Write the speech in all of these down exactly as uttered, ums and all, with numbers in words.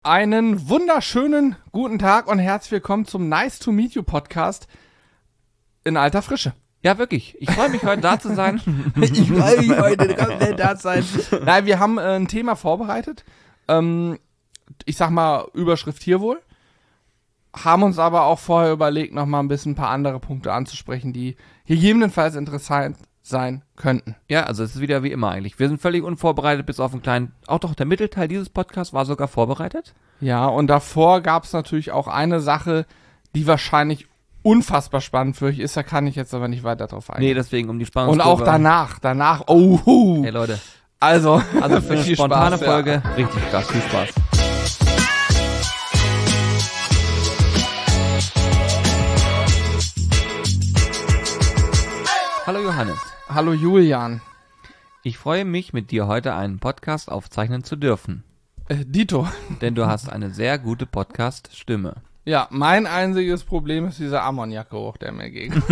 Einen wunderschönen guten Tag und herzlich willkommen zum Nice to Meet You Podcast in alter Frische. Ja, wirklich. Ich freue mich, heute da zu sein. Ich freue mich, heute komplett da zu sein. Nein, wir haben äh, ein Thema vorbereitet. Ähm, ich sag mal, Überschrift hier wohl. Haben uns aber auch vorher überlegt, noch mal ein bisschen ein paar andere Punkte anzusprechen, die gegebenenfalls interessant sein könnten. Ja, also es ist wieder wie immer eigentlich. Wir sind völlig unvorbereitet, bis auf einen kleinen, auch doch der Mittelteil dieses Podcasts war sogar vorbereitet. Ja, und davor gab es natürlich auch eine Sache, die wahrscheinlich unfassbar spannend für euch ist, da kann ich jetzt aber nicht weiter drauf eingehen. Nee, deswegen um die Und Spannungskurve. auch danach, danach, oh, hu. Hey Leute, Also, also für eine viel spontane Spaß, Folge, ja. richtig krass, viel Spaß. Hallo Johannes. Hallo Julian. Ich freue mich, mit dir heute einen Podcast aufzeichnen zu dürfen. Äh, Dito. Denn du hast eine sehr gute Podcast-Stimme. Ja, mein einziges Problem ist dieser Ammoniakgeruch, der mir gegen.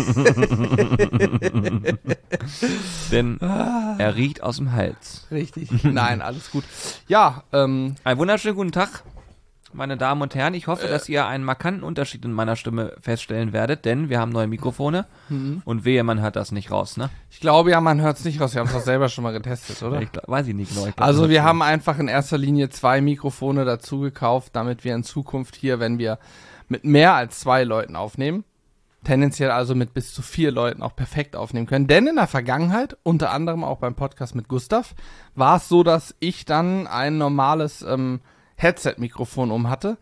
Denn er riecht aus dem Hals. Richtig. Nein, alles gut. Ja, ähm, Einen wunderschönen guten Tag, meine Damen und Herren. Ich hoffe, dass ihr einen markanten Unterschied in meiner Stimme feststellen werdet, denn wir haben neue Mikrofone mhm. und wehe, man hört das nicht raus, ne? ich glaube ja, man hört es nicht raus. Wir haben es doch selber schon mal getestet, oder? Ich glaub, weiß ich nicht genau. Ich glaub, Also das wir ist- haben einfach in erster Linie zwei Mikrofone dazu gekauft, damit wir in Zukunft hier, wenn wir mit mehr als zwei Leuten aufnehmen, tendenziell also mit bis zu vier Leuten auch perfekt aufnehmen können. Denn in der Vergangenheit, unter anderem auch beim Podcast mit Gustav, war es so, dass ich dann ein normales ähm, Headset-Mikrofon um hatte.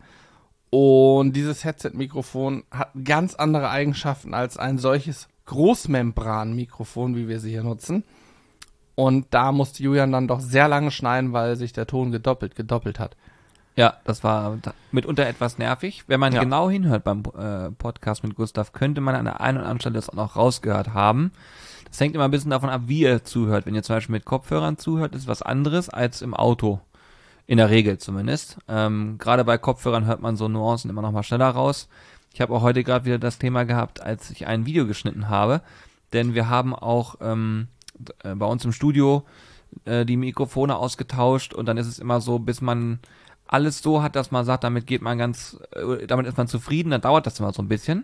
Und dieses Headset-Mikrofon hat ganz andere Eigenschaften als ein solches Großmembran-Mikrofon, wie wir sie hier nutzen. Und da musste Julian dann doch sehr lange schneiden, weil sich der Ton gedoppelt, gedoppelt hat. Ja, das war mitunter etwas nervig. Wenn man Ja. genau hinhört beim äh, Podcast mit Gustav, könnte man an der einen oder anderen Stelle das auch noch rausgehört haben. Das hängt immer ein bisschen davon ab, wie ihr zuhört. Wenn ihr zum Beispiel mit Kopfhörern zuhört, ist was anderes als im Auto. In der Regel zumindest. Ähm, gerade bei Kopfhörern hört man so Nuancen immer noch mal schneller raus. Ich habe auch heute gerade wieder das Thema gehabt, als ich ein Video geschnitten habe. Denn wir haben auch ähm, äh, bei uns im Studio äh, die Mikrofone ausgetauscht und dann ist es immer so, bis man alles so hat, dass man sagt, damit geht man ganz, äh, damit ist man zufrieden, dann dauert das immer so ein bisschen.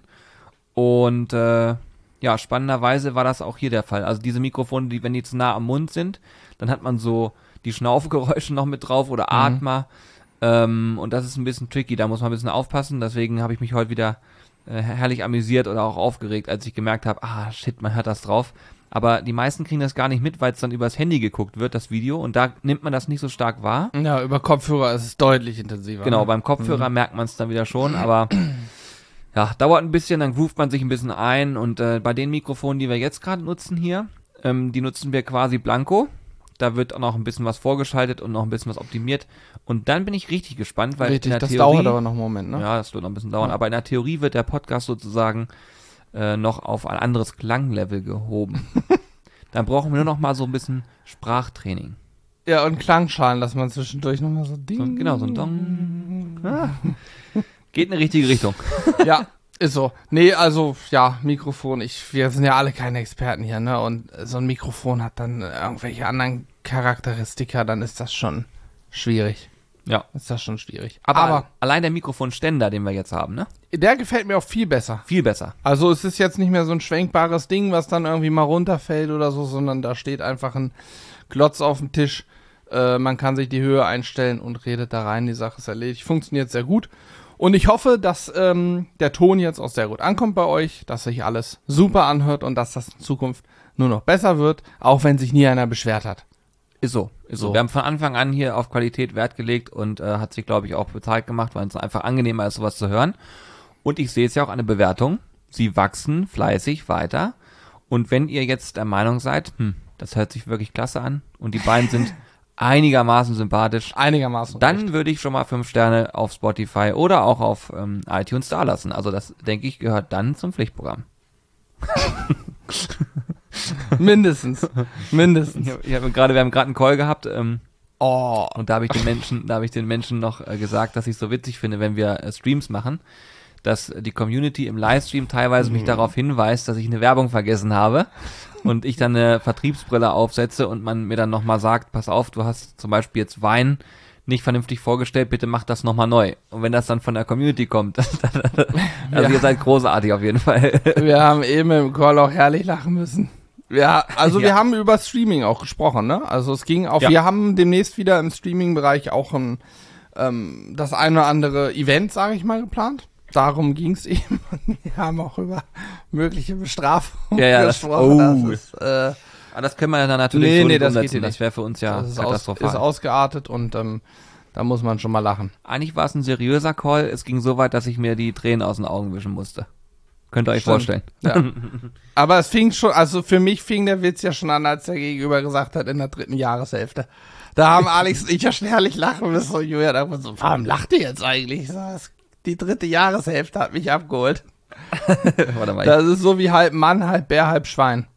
Und äh, ja, spannenderweise war das auch hier der Fall. Also diese Mikrofone, die, wenn die zu nah am Mund sind, dann hat man so die Schnaufgeräusche noch mit drauf oder Atmer. Ähm, und das ist ein bisschen tricky, da muss man ein bisschen aufpassen. Deswegen habe ich mich heute wieder äh, herrlich amüsiert oder auch aufgeregt, als ich gemerkt habe, ah shit, man hört das drauf. Aber die meisten kriegen das gar nicht mit, weil es dann übers Handy geguckt wird, das Video. Und da nimmt man das nicht so stark wahr. Ja, über Kopfhörer ist es deutlich intensiver. Genau, ne? beim Kopfhörer merkt man es dann wieder schon, aber ja, dauert ein bisschen, dann groovt man sich ein bisschen ein. Und äh, bei den Mikrofonen, die wir jetzt gerade nutzen hier, ähm, die nutzen wir quasi blanko. Da wird auch noch ein bisschen was vorgeschaltet und noch ein bisschen was optimiert. Und dann bin ich richtig gespannt, weil Richtig, in der das Theorie, dauert aber noch einen Moment, ne? ja, das wird noch ein bisschen dauern, Ja. aber in der Theorie wird der Podcast sozusagen äh, noch auf ein anderes Klanglevel gehoben. Dann brauchen wir nur noch mal so ein bisschen Sprachtraining. Ja, und Klangschalen, dass man zwischendurch nochmal so Ding. So, genau, so ein Dong. Ah. Geht in die richtige Richtung. Ja, ist so. Nee, also, ja, Mikrofon, ich, wir sind ja alle keine Experten hier, ne? Und so ein Mikrofon hat dann irgendwelche anderen Charakteristika, dann ist das schon schwierig. Ja. Ist das schon schwierig. Aber, Aber allein der Mikrofonständer, den wir jetzt haben, ne? der gefällt mir auch viel besser. Viel besser. Also es ist jetzt nicht mehr so ein schwenkbares Ding, was dann irgendwie mal runterfällt oder so, sondern da steht einfach ein Klotz auf dem Tisch. Äh, man kann sich die Höhe einstellen und redet da rein. Die Sache ist erledigt. Funktioniert sehr gut. Und ich hoffe, dass ähm, der Ton jetzt auch sehr gut ankommt bei euch, dass sich alles super anhört und dass das in Zukunft nur noch besser wird, auch wenn sich nie einer beschwert hat. Ist so, ist so. So. Wir haben von Anfang an hier auf Qualität Wert gelegt und äh, hat sich, glaube ich, auch bezahlt gemacht, weil es einfach angenehmer ist, sowas zu hören. Und ich sehe es ja auch an der Bewertung. Sie wachsen fleißig weiter. Und wenn ihr jetzt der Meinung seid, hm, das hört sich wirklich klasse an und die beiden sind einigermaßen sympathisch, Einigermaßen. dann recht. würde ich schon mal fünf Sterne auf Spotify oder auch auf ähm, iTunes da lassen. Also das, denke ich, gehört dann zum Pflichtprogramm. Mindestens. Mindestens. Ich hab, ich hab gerade, wir haben gerade einen Call gehabt, ähm, Oh. und da habe ich den Menschen, da habe ich den Menschen noch äh, gesagt, dass ich es so witzig finde, wenn wir äh, Streams machen, dass die Community im Livestream teilweise mich darauf hinweist, dass ich eine Werbung vergessen habe und ich dann eine Vertriebsbrille aufsetze und man mir dann nochmal sagt, pass auf, du hast zum Beispiel jetzt Wein, nicht vernünftig vorgestellt, bitte macht das nochmal neu. Und wenn das dann von der Community kommt, also Ja. ihr seid großartig auf jeden Fall. Wir haben eben im Call auch herrlich lachen müssen. Ja, also Ja. wir haben über Streaming auch gesprochen, ne? Also es ging auch, Ja. wir haben demnächst wieder im Streaming-Bereich auch ein, ähm, das eine oder andere Event, sage ich mal, geplant. Darum ging es eben. Wir haben auch über mögliche Bestrafungen Ja, ja, das- gesprochen. oh. Das ist, äh, Aber das können wir dann natürlich Nee, so nee, nicht das geht umsetzen. hier Das nicht. wäre für uns ja das ist, aus, katastrophal. ist ausgeartet und ähm, da muss man schon mal lachen. Eigentlich war es ein seriöser Call. Es ging so weit, dass ich mir die Tränen aus den Augen wischen musste. Könnt ihr euch Stimmt. vorstellen. Ja. Aber es fing schon, also für mich fing der Witz ja schon an, als der Gegenüber gesagt hat, in der dritten Jahreshälfte. Da haben Alex und ich ja schon herrlich lachen müssen. Und Julia dachte so, warum lacht ihr jetzt eigentlich? Ich sag, das- Die dritte Jahreshälfte hat mich abgeholt. Warte mal. Das ist so wie halb Mann, halb Bär, halb Schwein.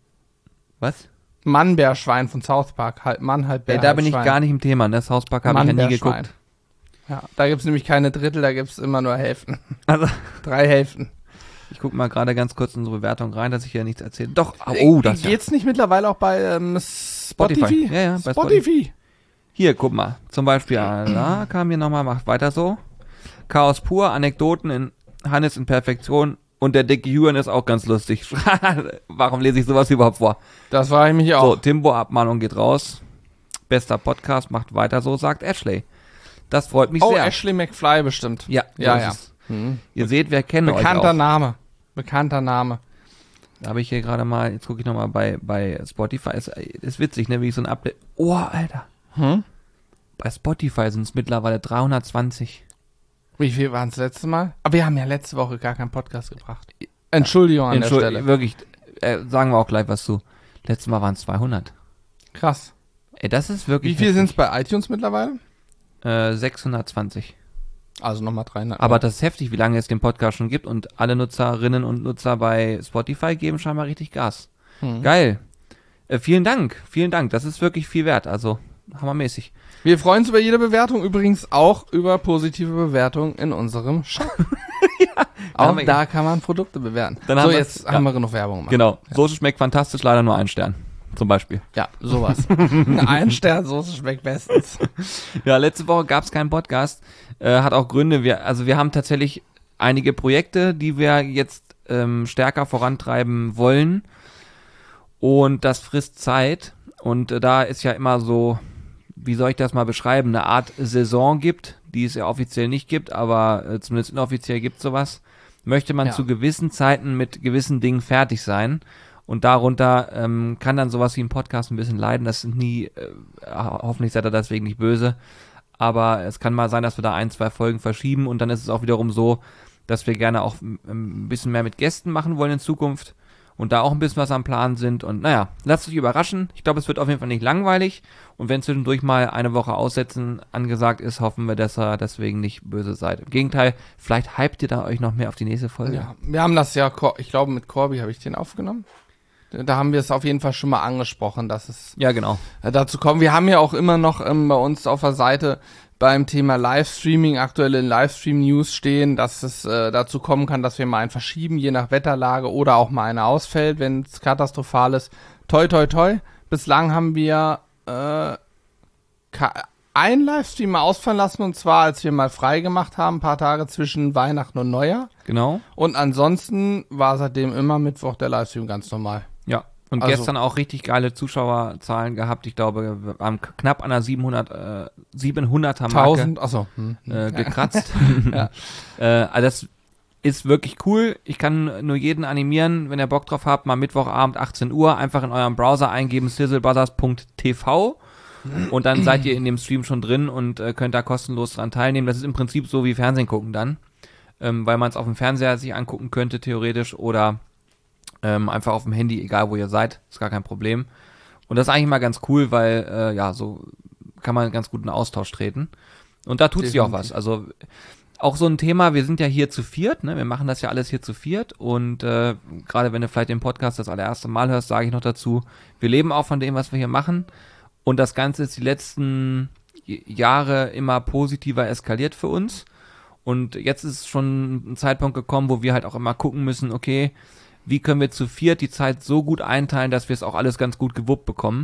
Was? Mann, Bär, Schwein von South Park. Halb Mann, halb Bär, Ja, da halb bin ich Schwein. gar nicht im Thema. Ne? South Park habe ich Mann, ja nie Bär, geguckt. Schwein. Ja, da gibt's nämlich keine Drittel, da gibt's immer nur Hälften. Also, Drei Hälften. ich gucke mal gerade ganz kurz in unsere Bewertung rein, dass ich hier nichts erzähle. Doch, oh, das ja. Geht's nicht mittlerweile auch bei ähm, Spotify? Spotify. Ja, ja, bei Spotify. Hier, guck mal. Zum Beispiel, da kam hier nochmal, macht weiter so. Chaos pur, Anekdoten in Hannes in Perfektion und der dicke Juan ist auch ganz lustig. Warum lese ich sowas überhaupt vor? Das war ich mich So, auch. Timbo, Abmahnung geht raus. Bester Podcast, macht weiter so, sagt Ashley. Das freut mich Oh, sehr. Ashley McFly bestimmt. Ja, so Ja, ist ja. es. Hm. Ihr seht, wir kennen Bekannter euch auch. Name. Bekannter Name. Da habe ich hier gerade mal, jetzt gucke ich nochmal bei, bei Spotify. Ist, ist witzig, ne, wie ich so ein Update. Oh, Alter. Hm? Bei Spotify sind es mittlerweile dreihundertzwanzig. Wie viel waren es letztes Mal? Aber wir haben ja letzte Woche gar keinen Podcast gebracht. Entschuldigung an der Entschuldigung, Stelle. wirklich, äh, sagen wir auch gleich was zu. Letztes Mal waren es zweihundert. Krass. Ey, das ist wirklich Wie viel sind es heftig. bei iTunes mittlerweile? Äh, sechshundertzwanzig. Also nochmal dreihundert. Aber das ist heftig, wie lange es den Podcast schon gibt und alle Nutzerinnen und Nutzer bei Spotify geben scheinbar richtig Gas. Hm. Geil. Äh, vielen Dank, vielen Dank. Das ist wirklich viel wert, also hammermäßig. Wir freuen uns über jede Bewertung, übrigens auch über positive Bewertungen in unserem Shop. Auch haben wir- da kann man Produkte bewerten. Dann so, haben wir- jetzt ja. haben wir genug Werbung gemacht. Genau. Soße schmeckt fantastisch, leider nur ein Stern. Zum Beispiel. Ja, sowas. Ein Stern Soße schmeckt bestens. Ja, letzte Woche gab es keinen Podcast. Äh, hat auch Gründe. Wir, also wir haben tatsächlich einige Projekte, die wir jetzt ähm, stärker vorantreiben wollen. Und das frisst Zeit. Und äh, da ist ja immer so, wie soll ich das mal beschreiben, eine Art Saison gibt, die es ja offiziell nicht gibt, aber äh, zumindest inoffiziell gibt sowas. Möchte man Ja. zu gewissen Zeiten mit gewissen Dingen fertig sein. Und darunter ähm, kann dann sowas wie ein Podcast ein bisschen leiden. Das sind nie, äh, hoffentlich seid ihr deswegen nicht böse. Aber es kann mal sein, dass wir da ein, zwei Folgen verschieben. Und dann ist es auch wiederum so, dass wir gerne auch ähm, ein bisschen mehr mit Gästen machen wollen in Zukunft. Und da auch ein bisschen was am Plan sind. Und naja, lasst euch überraschen. Ich glaube, es wird auf jeden Fall nicht langweilig. Und wenn zwischendurch mal eine Woche Aussetzen angesagt ist, hoffen wir, dass ihr deswegen nicht böse seid. Im Gegenteil, vielleicht hypt ihr da euch noch mehr auf die nächste Folge. Ja, wir haben das ja, Cor- ich glaube mit Corby habe ich den aufgenommen. Da haben wir es auf jeden Fall schon mal angesprochen, dass es Ja, genau. äh, dazu kommt. Wir haben ja auch immer noch ähm, bei uns auf der Seite beim Thema Livestreaming aktuelle Livestream-News stehen, dass es äh, dazu kommen kann, dass wir mal einen verschieben, je nach Wetterlage oder auch mal einer ausfällt, wenn es katastrophal ist. Toi, toi, toi. Bislang haben wir äh, ka- einen Livestream mal ausfallen lassen, und zwar als wir mal frei gemacht haben, ein paar Tage zwischen Weihnachten und Neujahr. Genau. Und ansonsten war seitdem immer Mittwoch der Livestream ganz normal. Ja, und Also- gestern auch richtig geile Zuschauerzahlen gehabt. Ich glaube, wir haben knapp an der siebenhundert, äh, siebenhunderter Marke Tausend, achso. Hm. äh, gekratzt. Ja. äh, also das ist wirklich cool. Ich kann nur jeden animieren, wenn ihr Bock drauf habt, mal Mittwochabend achtzehn Uhr einfach in eurem Browser eingeben, sizzlebrothers punkt t v und dann seid ihr in dem Stream schon drin und äh, könnt da kostenlos dran teilnehmen. Das ist im Prinzip so wie Fernsehen gucken dann, ähm, weil man es auf dem Fernseher sich angucken könnte theoretisch oder ähm, einfach auf dem Handy, egal wo ihr seid, ist gar kein Problem. Und das ist eigentlich mal ganz cool, weil äh, ja, so kann man ganz gut in Austausch treten. Und da tut sich auch Definitiv. was. Also auch so ein Thema, wir sind ja hier zu viert, ne? Wir machen das ja alles hier zu viert und äh, gerade wenn du vielleicht den Podcast das allererste Mal hörst, sage ich noch dazu, wir leben auch von dem, was wir hier machen und das Ganze ist die letzten J- Jahre immer positiver eskaliert für uns und jetzt ist schon ein Zeitpunkt gekommen, wo wir halt auch immer gucken müssen, okay, wie können wir zu viert die Zeit so gut einteilen, dass wir es auch alles ganz gut gewuppt bekommen,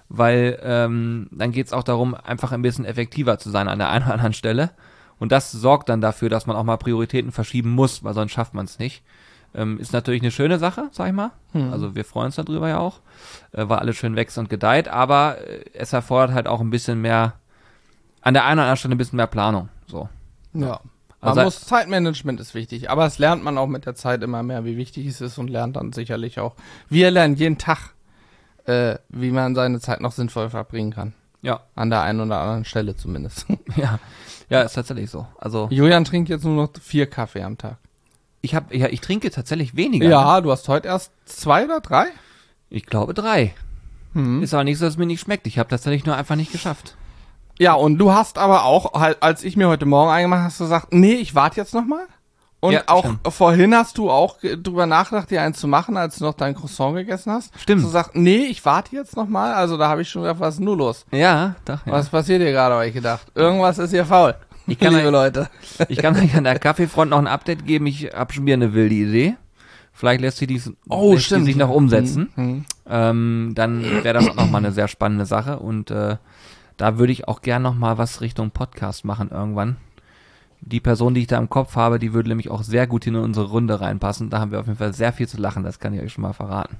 weil ähm, dann geht es auch darum, einfach ein bisschen effektiver zu sein an der einen oder anderen Stelle. Und das sorgt dann dafür, dass man auch mal Prioritäten verschieben muss, weil sonst schafft man es nicht. Ähm, ist natürlich eine schöne Sache, sag ich mal. Hm. Also wir freuen uns darüber ja auch, äh, weil alles schön wächst und gedeiht, aber äh, es erfordert halt auch ein bisschen mehr, an der einen oder anderen Stelle ein bisschen mehr Planung. So. Ja. Also Man muss, Zeitmanagement ist wichtig, aber das lernt man auch mit der Zeit immer mehr, wie wichtig es ist und lernt dann sicherlich auch. Wir lernen jeden Tag, äh, wie man seine Zeit noch sinnvoll verbringen kann. Ja. An der einen oder anderen Stelle zumindest. Ja, ja, ist tatsächlich so. Also Julian trinkt jetzt nur noch vier Kaffee am Tag. ich habe, ja, ich trinke tatsächlich weniger. Ja, du hast heute erst zwei oder drei? Ich glaube drei. Hm. Ist aber nicht so, dass es mir nicht schmeckt. Ich habe tatsächlich nur einfach nicht geschafft. Ja, und du hast aber auch, halt, als ich mir heute Morgen eingemacht habe, hast du gesagt, nee, ich warte jetzt noch mal. Und Ja, auch stimmt. vorhin hast du auch ge- drüber nachgedacht, dir einen zu machen, als du noch dein Croissant gegessen hast. Stimmt. Hast du gesagt, nee, ich warte jetzt noch mal. Also da habe ich schon gedacht, was ist denn nur los? Ja, doch. Ja. Was passiert hier gerade, habe ich gedacht. Irgendwas ist hier faul. Ich kann liebe euch- Leute. Ich kann euch an der Kaffeefront noch ein Update geben. Ich habe schon wieder eine wilde Idee. Vielleicht lässt sie, dies, Oh, lässt stimmt. die sich noch umsetzen. Hm, hm. Ähm, dann wäre das auch nochmal eine sehr spannende Sache. Und äh, da würde ich auch gern nochmal was Richtung Podcast machen irgendwann. Die Person, die ich da im Kopf habe, die würde nämlich auch sehr gut in unsere Runde reinpassen. Da haben wir auf jeden Fall sehr viel zu lachen. Das kann ich euch schon mal verraten.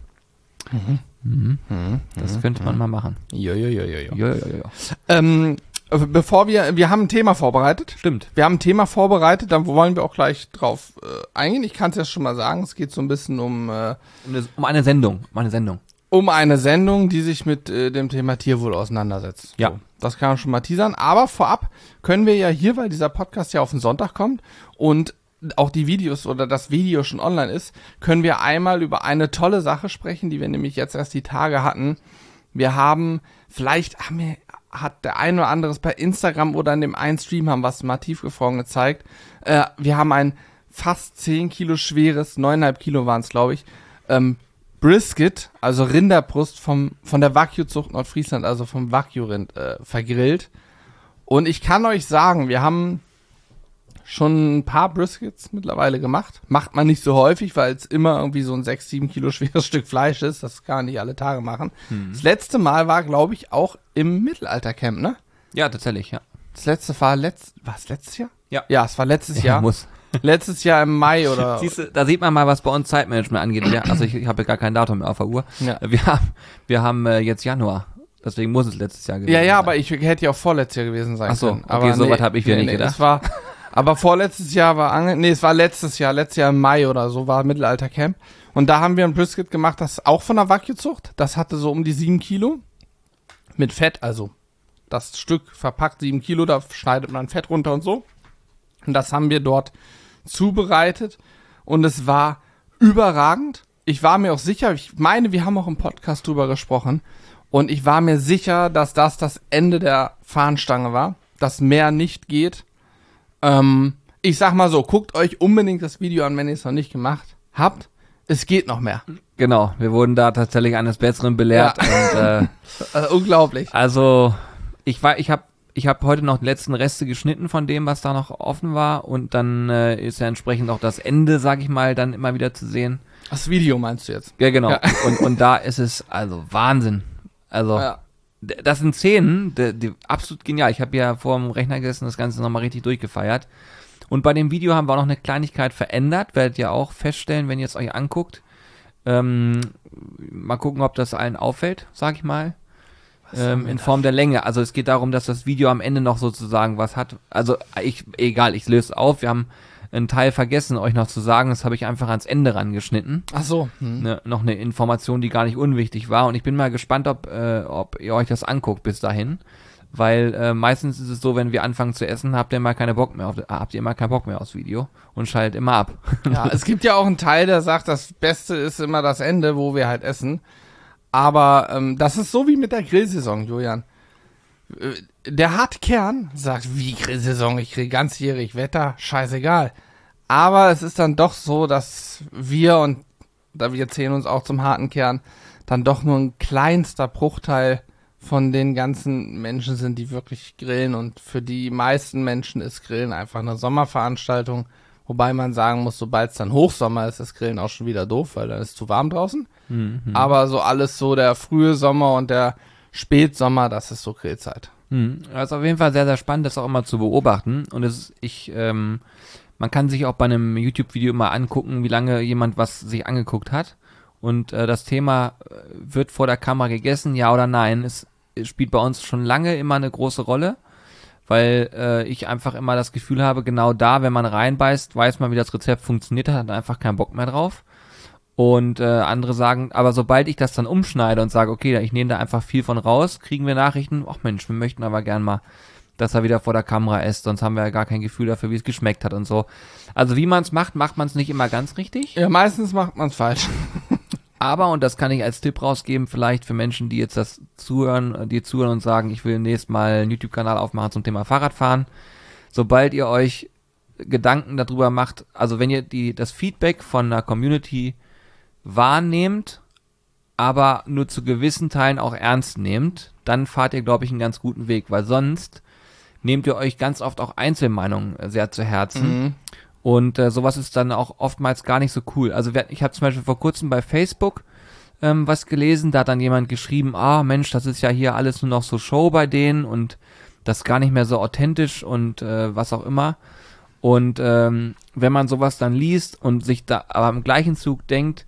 Mhm. Mhm. Das könnte man mal machen. Jo, jo, jo, jo, jo. Jo, jo, jo, jo. Ähm, bevor wir, wir haben ein Thema vorbereitet. Stimmt. Wir haben ein Thema vorbereitet, dann wollen wir auch gleich drauf äh, eingehen. Ich kann es ja schon mal sagen, es geht so ein bisschen um, äh, Um, das, um eine Sendung. Um eine Sendung. um eine Sendung, die sich mit äh, dem Thema Tierwohl auseinandersetzt. Ja. So, das kann man schon mal teasern. Aber vorab können wir ja hier, weil dieser Podcast ja auf den Sonntag kommt und auch die Videos oder das Video schon online ist, können wir einmal über eine tolle Sache sprechen, die wir nämlich jetzt erst die Tage hatten. Wir haben, vielleicht haben wir, hat der ein oder andere es bei Instagram oder in dem einen Stream haben was mal tiefgefroren gezeigt. Äh, wir haben ein fast zehn Kilo schweres, neuneinhalb Kilo waren es, glaube ich, ähm, Brisket, also Rinderbrust vom, von der Wagyu-Zucht Nordfriesland, also vom Wagyu-Rind, äh, vergrillt. Und ich kann euch sagen, wir haben schon ein paar Briskets mittlerweile gemacht. Macht man nicht so häufig, weil es immer irgendwie so ein sechs, sieben Kilo schweres Stück Fleisch ist. Das kann man nicht alle Tage machen. Hm. Das letzte Mal war, glaube ich, auch im Mittelaltercamp, ne? Ja, tatsächlich, ja. Das letzte war letzt, war es letztes Jahr? Ja. Ja, es war letztes Jahr. Muss. Letztes Jahr im Mai oder. Siehst du, da sieht man mal, was bei uns Zeitmanagement angeht. Ja, also ich, ich habe ja gar kein Datum mehr auf der Uhr. Ja. Wir haben, wir haben äh, jetzt Januar. Deswegen muss es letztes Jahr gewesen Ja, ja, sein. aber ich hätte ja auch vorletztes Jahr gewesen sein Ach so, können. okay, aber so was hab ich mir nicht gedacht. Es war, aber vorletztes Jahr war, ange nee, es war letztes Jahr, letztes Jahr im Mai oder so, war Mittelaltercamp. Und da haben wir ein Brisket gemacht, das auch von der Wagyu-Zucht. Das hatte so um die sieben Kilo. Mit Fett, also das Stück verpackt sieben Kilo, da schneidet man Fett runter und so. Und das haben wir dort zubereitet. Und es war überragend. Ich war mir auch sicher, ich meine, wir haben auch im Podcast drüber gesprochen. Und ich war mir sicher, dass das das Ende der Fahnenstange war, dass mehr nicht geht. Ähm, ich sag mal so, guckt euch unbedingt das Video an, wenn ihr es noch nicht gemacht habt. Es geht noch mehr. Genau, wir wurden da tatsächlich eines Besseren belehrt. Und, äh, Also, unglaublich. also ich war, ich habe ich hab heute noch die letzten Reste geschnitten von dem, was da noch offen war. Und dann äh, ist ja entsprechend auch das Ende, sag ich mal, dann immer wieder zu sehen. Das Video meinst du jetzt? Ja, genau. Ja. Und, und da ist es also Wahnsinn. Also Ja. d- das sind Szenen, die, die absolut genial. Ich habe ja vor dem Rechner gesessen, das Ganze nochmal richtig durchgefeiert. Und bei dem Video haben wir auch noch eine Kleinigkeit verändert, werdet ihr auch feststellen, wenn ihr es euch anguckt. Ähm, mal gucken, ob das allen auffällt, sag ich mal. Ähm, in Form der Länge. Also es geht darum, dass das Video am Ende noch sozusagen was hat. Also ich, egal, ich löse es auf. Wir haben einen Teil vergessen, euch noch zu sagen. Das habe ich einfach ans Ende rangeschnitten. Ach so. Hm. Ne, noch eine Information, die gar nicht unwichtig war. Und ich bin mal gespannt, ob, äh, ob ihr euch das anguckt bis dahin. Weil äh, meistens ist es so, wenn wir anfangen zu essen, habt ihr mal keine Bock mehr auf, habt ihr immer keinen Bock mehr aufs Video und schaltet immer ab. Ja, es gibt ja auch einen Teil, der sagt, das Beste ist immer das Ende, wo wir halt essen. Aber ähm, das ist so wie mit der Grillsaison, Julian. Äh, Der Hartkern sagt, wie Grillsaison, ich kriege ganzjährig Wetter, scheißegal. Aber es ist dann doch so, dass wir, und da wir zählen uns auch zum harten Kern, dann doch nur ein kleinster Bruchteil von den ganzen Menschen sind, die wirklich grillen. Und für die meisten Menschen ist Grillen einfach eine Sommerveranstaltung. Wobei man sagen muss, sobald es dann Hochsommer ist, ist Grillen auch schon wieder doof, weil dann ist es zu warm draußen. Mhm. Aber so alles so der frühe Sommer und der Spätsommer, das ist so Grillzeit. Hm. Das ist auf jeden Fall sehr, sehr spannend, das auch immer zu beobachten. Und es ist, ich, ähm, man kann sich auch bei einem YouTube-Video mal angucken, wie lange jemand was sich angeguckt hat. Und äh, das Thema, äh, wird vor der Kamera gegessen, ja oder nein, es, es spielt bei uns schon lange immer eine große Rolle, weil äh, ich einfach immer das Gefühl habe, genau da, wenn man reinbeißt, weiß man, wie das Rezept funktioniert hat, hat einfach keinen Bock mehr drauf. Und äh, andere sagen, aber sobald ich das dann umschneide und sage, okay, ich nehme da einfach viel von raus, kriegen wir Nachrichten, ach Mensch, wir möchten aber gern mal, dass er wieder vor der Kamera isst, sonst haben wir ja gar kein Gefühl dafür, wie es geschmeckt hat und so. Also wie man es macht, macht man es nicht immer ganz richtig. Ja, meistens macht man es falsch. Aber, und das kann ich als Tipp rausgeben, vielleicht für Menschen, die jetzt das zuhören, die zuhören und sagen, ich will nächstes Mal einen YouTube-Kanal aufmachen zum Thema Fahrradfahren. Sobald ihr euch Gedanken darüber macht, also wenn ihr die das Feedback von einer Community wahrnehmt, aber nur zu gewissen Teilen auch ernst nehmt, dann fahrt ihr, glaube ich, einen ganz guten Weg, weil sonst nehmt ihr euch ganz oft auch Einzelmeinungen sehr zu Herzen. Mhm. Und äh, sowas ist dann auch oftmals gar nicht so cool. Also ich habe zum Beispiel vor kurzem bei Facebook ähm, was gelesen, da hat dann jemand geschrieben, ah Mensch, das ist ja hier alles nur noch so Show bei denen und das ist gar nicht mehr so authentisch und äh, was auch immer. Und ähm, wenn man sowas dann liest und sich da aber im gleichen Zug denkt,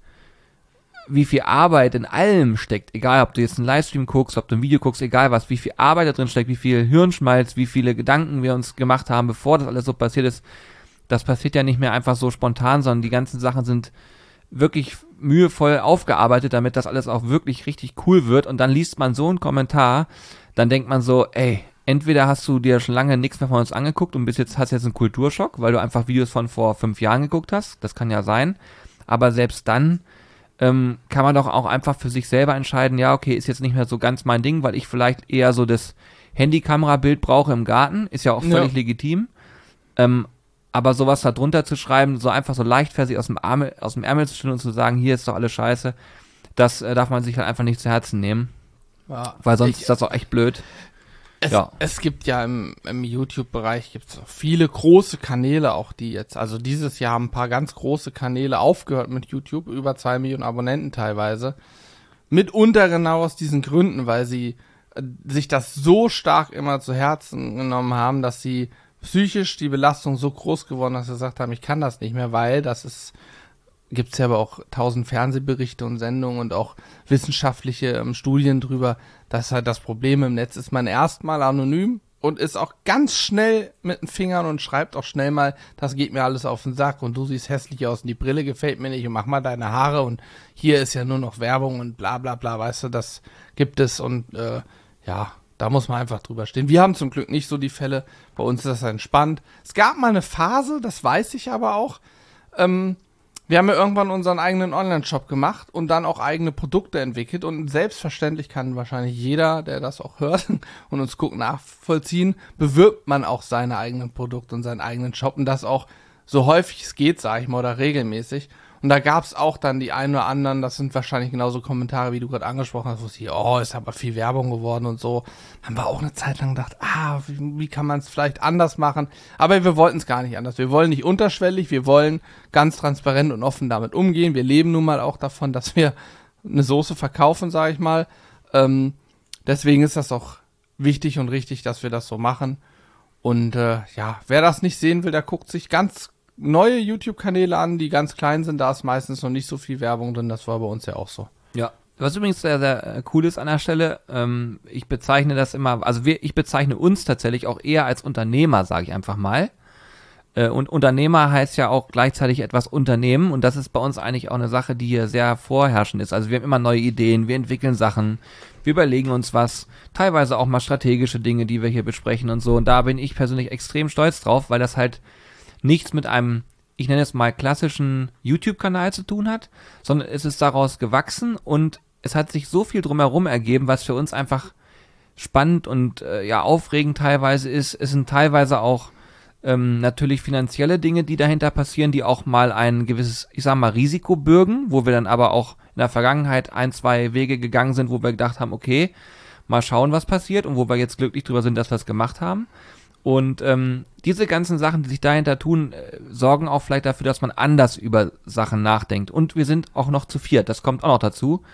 wie viel Arbeit in allem steckt, egal ob du jetzt einen Livestream guckst, ob du ein Video guckst, egal was, wie viel Arbeit da drin steckt, wie viel Hirnschmalz, wie viele Gedanken wir uns gemacht haben, bevor das alles so passiert ist, das passiert ja nicht mehr einfach so spontan, sondern die ganzen Sachen sind wirklich mühevoll aufgearbeitet, damit das alles auch wirklich richtig cool wird. Und dann liest man so einen Kommentar, dann denkt man so, ey, entweder hast du dir schon lange nichts mehr von uns angeguckt und bis jetzt hast jetzt einen Kulturschock, weil du einfach Videos von vor fünf Jahren geguckt hast, das kann ja sein, aber selbst dann ähm, kann man doch auch einfach für sich selber entscheiden, ja, okay, ist jetzt nicht mehr so ganz mein Ding, weil ich vielleicht eher so das Handykamerabild brauche im Garten, ist ja auch völlig ja. legitim, ähm, aber sowas da drunter zu schreiben, so einfach so leichtfertig aus dem Ärmel, aus dem Ärmel zu stellen und zu sagen, hier ist doch alles scheiße, das äh, darf man sich halt einfach nicht zu Herzen nehmen. Ja, weil sonst ich, ist das auch echt blöd. Es, ja. es gibt ja im, im YouTube-Bereich gibt's auch viele große Kanäle, auch die jetzt, also dieses Jahr haben ein paar ganz große Kanäle aufgehört mit YouTube, über zwei Millionen Abonnenten teilweise. Mitunter genau aus diesen Gründen, weil sie äh, sich das so stark immer zu Herzen genommen haben, dass sie psychisch die Belastung so groß geworden, dass sie gesagt haben, ich kann das nicht mehr, weil das ist, gibt's ja aber auch tausend Fernsehberichte und Sendungen und auch wissenschaftliche ähm, Studien drüber, dass halt das Problem im Netz ist, man erstmal anonym und ist auch ganz schnell mit den Fingern und schreibt auch schnell mal, das geht mir alles auf den Sack und du siehst hässlich aus und die Brille gefällt mir nicht und mach mal deine Haare und hier ist ja nur noch Werbung und bla bla bla, weißt du, das gibt es und äh, ja, da muss man einfach drüber stehen. Wir haben zum Glück nicht so die Fälle, bei uns ist das entspannt. Es gab mal eine Phase, das weiß ich aber auch, ähm, wir haben ja irgendwann unseren eigenen Online-Shop gemacht und dann auch eigene Produkte entwickelt und selbstverständlich kann wahrscheinlich jeder, der das auch hört und uns guckt, nachvollziehen, bewirbt man auch seine eigenen Produkte und seinen eigenen Shop und das auch so häufig es geht, sage ich mal, oder regelmäßig. Und da gab es auch dann die einen oder anderen, das sind wahrscheinlich genauso Kommentare, wie du gerade angesprochen hast, wo sie, oh, ist aber viel Werbung geworden und so. Haben wir auch eine Zeit lang gedacht, ah, wie, wie kann man es vielleicht anders machen? Aber wir wollten es gar nicht anders. Wir wollen nicht unterschwellig, wir wollen ganz transparent und offen damit umgehen. Wir leben nun mal auch davon, dass wir eine Soße verkaufen, sage ich mal. Ähm, deswegen ist das auch wichtig und richtig, dass wir das so machen. Und äh, ja, wer das nicht sehen will, der guckt sich ganz neue YouTube-Kanäle an, die ganz klein sind, da ist meistens noch nicht so viel Werbung drin, das war bei uns ja auch so. Ja, was übrigens sehr, sehr cool ist an der Stelle, ähm, ich bezeichne das immer, also wir, ich bezeichne uns tatsächlich auch eher als Unternehmer, sage ich einfach mal. Äh, und Unternehmer heißt ja auch gleichzeitig etwas unternehmen und das ist bei uns eigentlich auch eine Sache, die hier sehr vorherrschend ist. Also wir haben immer neue Ideen, wir entwickeln Sachen, wir überlegen uns was, teilweise auch mal strategische Dinge, die wir hier besprechen und so. Und da bin ich persönlich extrem stolz drauf, weil das halt nichts mit einem, ich nenne es mal klassischen YouTube-Kanal zu tun hat, sondern es ist daraus gewachsen und es hat sich so viel drumherum ergeben, was für uns einfach spannend und äh, ja aufregend teilweise ist. Es sind teilweise auch ähm, natürlich finanzielle Dinge, die dahinter passieren, die auch mal ein gewisses, ich sag mal, Risiko bürgen, wo wir dann aber auch in der Vergangenheit ein, zwei Wege gegangen sind, wo wir gedacht haben, okay, mal schauen, was passiert und wo wir jetzt glücklich drüber sind, dass wir es gemacht haben. Und ähm, diese ganzen Sachen, die sich dahinter tun, äh, sorgen auch vielleicht dafür, dass man anders über Sachen nachdenkt. Und wir sind auch noch zu viert, das kommt auch noch dazu.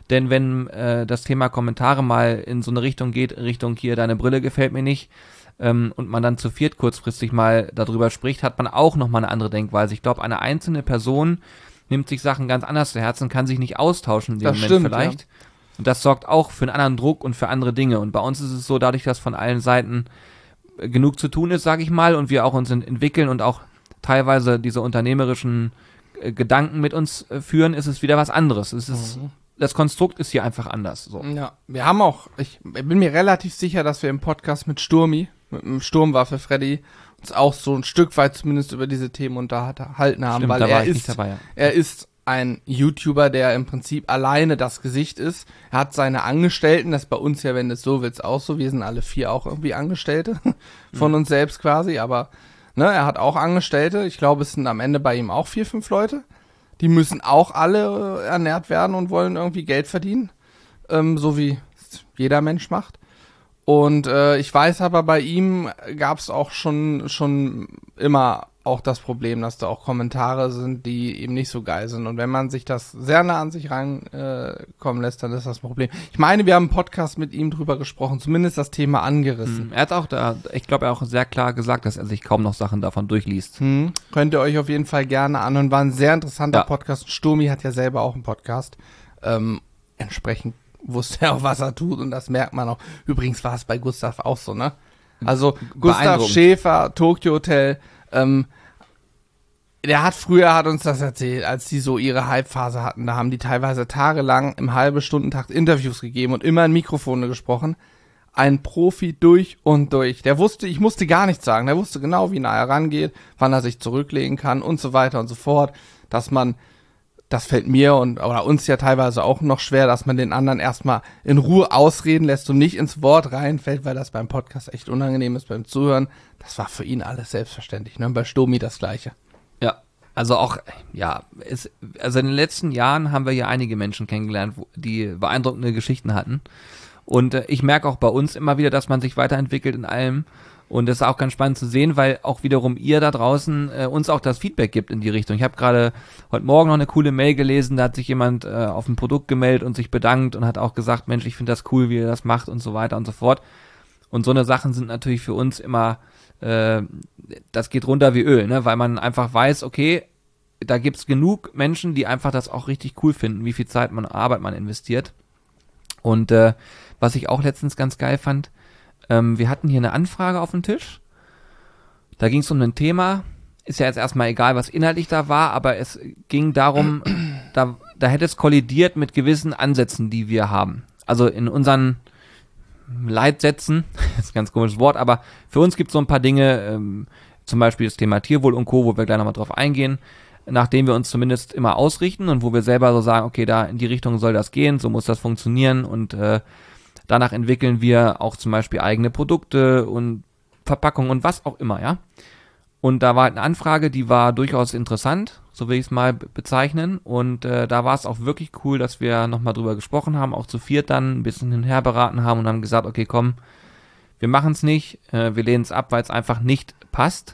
Denn wenn äh, das Thema Kommentare mal in so eine Richtung geht, Richtung hier, deine Brille gefällt mir nicht, ähm, und man dann zu viert kurzfristig mal darüber spricht, hat man auch nochmal eine andere Denkweise. Ich glaube, eine einzelne Person nimmt sich Sachen ganz anders zu Herzen, kann sich nicht austauschen in dem Das Moment stimmt, vielleicht. ja. Und das sorgt auch für einen anderen Druck und für andere Dinge. Und bei uns ist es so, dadurch, dass von allen Seiten äh, genug zu tun ist, sage ich mal, und wir auch uns ent- entwickeln und auch teilweise diese unternehmerischen äh, Gedanken mit uns äh, führen, ist es wieder was anderes. Es ist, Mhm. das Konstrukt ist hier einfach anders. So. Ja, wir haben auch, ich bin mir relativ sicher, dass wir im Podcast mit Sturmi, mit dem Sturmwaffe Freddy, uns auch so ein Stück weit zumindest über diese Themen unterhalten haben, Stimmt, weil da war er ich ist, nicht dabei. Ja. er ist ein YouTuber, der im Prinzip alleine das Gesicht ist. Er hat seine Angestellten, das ist bei uns ja, wenn du es so willst, auch so. Wir sind alle vier auch irgendwie Angestellte von uns selbst quasi, aber ne, er hat auch Angestellte. Ich glaube, es sind am Ende bei ihm auch vier, fünf Leute. Die müssen auch alle äh, ernährt werden und wollen irgendwie Geld verdienen, ähm, so wie es jeder Mensch macht. Und äh, ich weiß aber, bei ihm gab es auch schon schon immer auch das Problem, dass da auch Kommentare sind, die eben nicht so geil sind. Und wenn man sich das sehr nah an sich reinkommen äh, kommen lässt, dann ist das ein Problem. Ich meine, wir haben im Podcast mit ihm drüber gesprochen, zumindest das Thema angerissen. Mhm. Er hat auch da, ich glaube, er hat auch sehr klar gesagt, dass er sich kaum noch Sachen davon durchliest. Hm. Könnt ihr euch auf jeden Fall gerne anhören. War ein sehr interessanter Ja. Podcast. Sturmi hat ja selber auch einen Podcast. Ähm, entsprechend wusste er auch, was er tut, und das merkt man auch. Übrigens war es bei Gustav auch so, ne? Also Gustav Beeindruckend. Schäfer, Tokyo Hotel, ähm, der hat früher, hat uns das erzählt, als die so ihre Hype-Phase hatten, da haben die teilweise tagelang im halbe Stundentakt Interviews gegeben und immer in Mikrofone gesprochen. Ein Profi durch und durch. Der wusste, ich musste gar nichts sagen, der wusste genau, wie nah er rangeht, wann er sich zurücklegen kann und so weiter und so fort, dass man, das fällt mir und oder uns ja teilweise auch noch schwer, dass man den anderen erstmal in Ruhe ausreden lässt und nicht ins Wort reinfällt, weil das beim Podcast echt unangenehm ist beim Zuhören. Das war für ihn alles selbstverständlich, ne? Bei Stomi das Gleiche. Ja, also auch, ja, es, also in den letzten Jahren haben wir ja einige Menschen kennengelernt, wo, die beeindruckende Geschichten hatten. Und äh, ich merke auch bei uns immer wieder, dass man sich weiterentwickelt in allem. Und das ist auch ganz spannend zu sehen, weil auch wiederum ihr da draußen äh, uns auch das Feedback gibt in die Richtung. Ich habe gerade heute Morgen noch eine coole Mail gelesen, da hat sich jemand äh, auf ein Produkt gemeldet und sich bedankt und hat auch gesagt, Mensch, ich finde das cool, wie ihr das macht und so weiter und so fort. Und so eine Sachen sind natürlich für uns immer, äh, das geht runter wie Öl, ne? Weil man einfach weiß, okay, da gibt's genug Menschen, die einfach das auch richtig cool finden, wie viel Zeit man Arbeit man investiert. Und äh, was ich auch letztens ganz geil fand, ähm, wir hatten hier eine Anfrage auf dem Tisch. Da ging es um ein Thema. Ist ja jetzt erstmal egal, was inhaltlich da war, aber es ging darum, da, da hätte es kollidiert mit gewissen Ansätzen, die wir haben. Also in unseren Leitsätzen, das ist ein ganz komisches Wort, aber für uns gibt es so ein paar Dinge, ähm, zum Beispiel das Thema Tierwohl und Co., wo wir gleich nochmal drauf eingehen, nachdem wir uns zumindest immer ausrichten und wo wir selber so sagen, okay, da in die Richtung soll das gehen, so muss das funktionieren, und äh, danach entwickeln wir auch zum Beispiel eigene Produkte und Verpackungen und was auch immer, ja. Und da war halt eine Anfrage, die war durchaus interessant, so will ich es mal be- bezeichnen. Und äh, da war es auch wirklich cool, dass wir nochmal drüber gesprochen haben, auch zu viert dann ein bisschen hinher beraten haben und haben gesagt, okay, komm, wir machen es nicht, äh, wir lehnen es ab, weil es einfach nicht passt.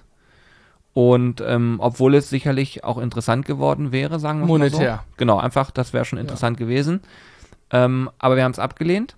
Und ähm, obwohl es sicherlich auch interessant geworden wäre, sagen wir mal so. Monetär. Genau, einfach, das wäre schon interessant gewesen. Ähm, aber wir haben es abgelehnt.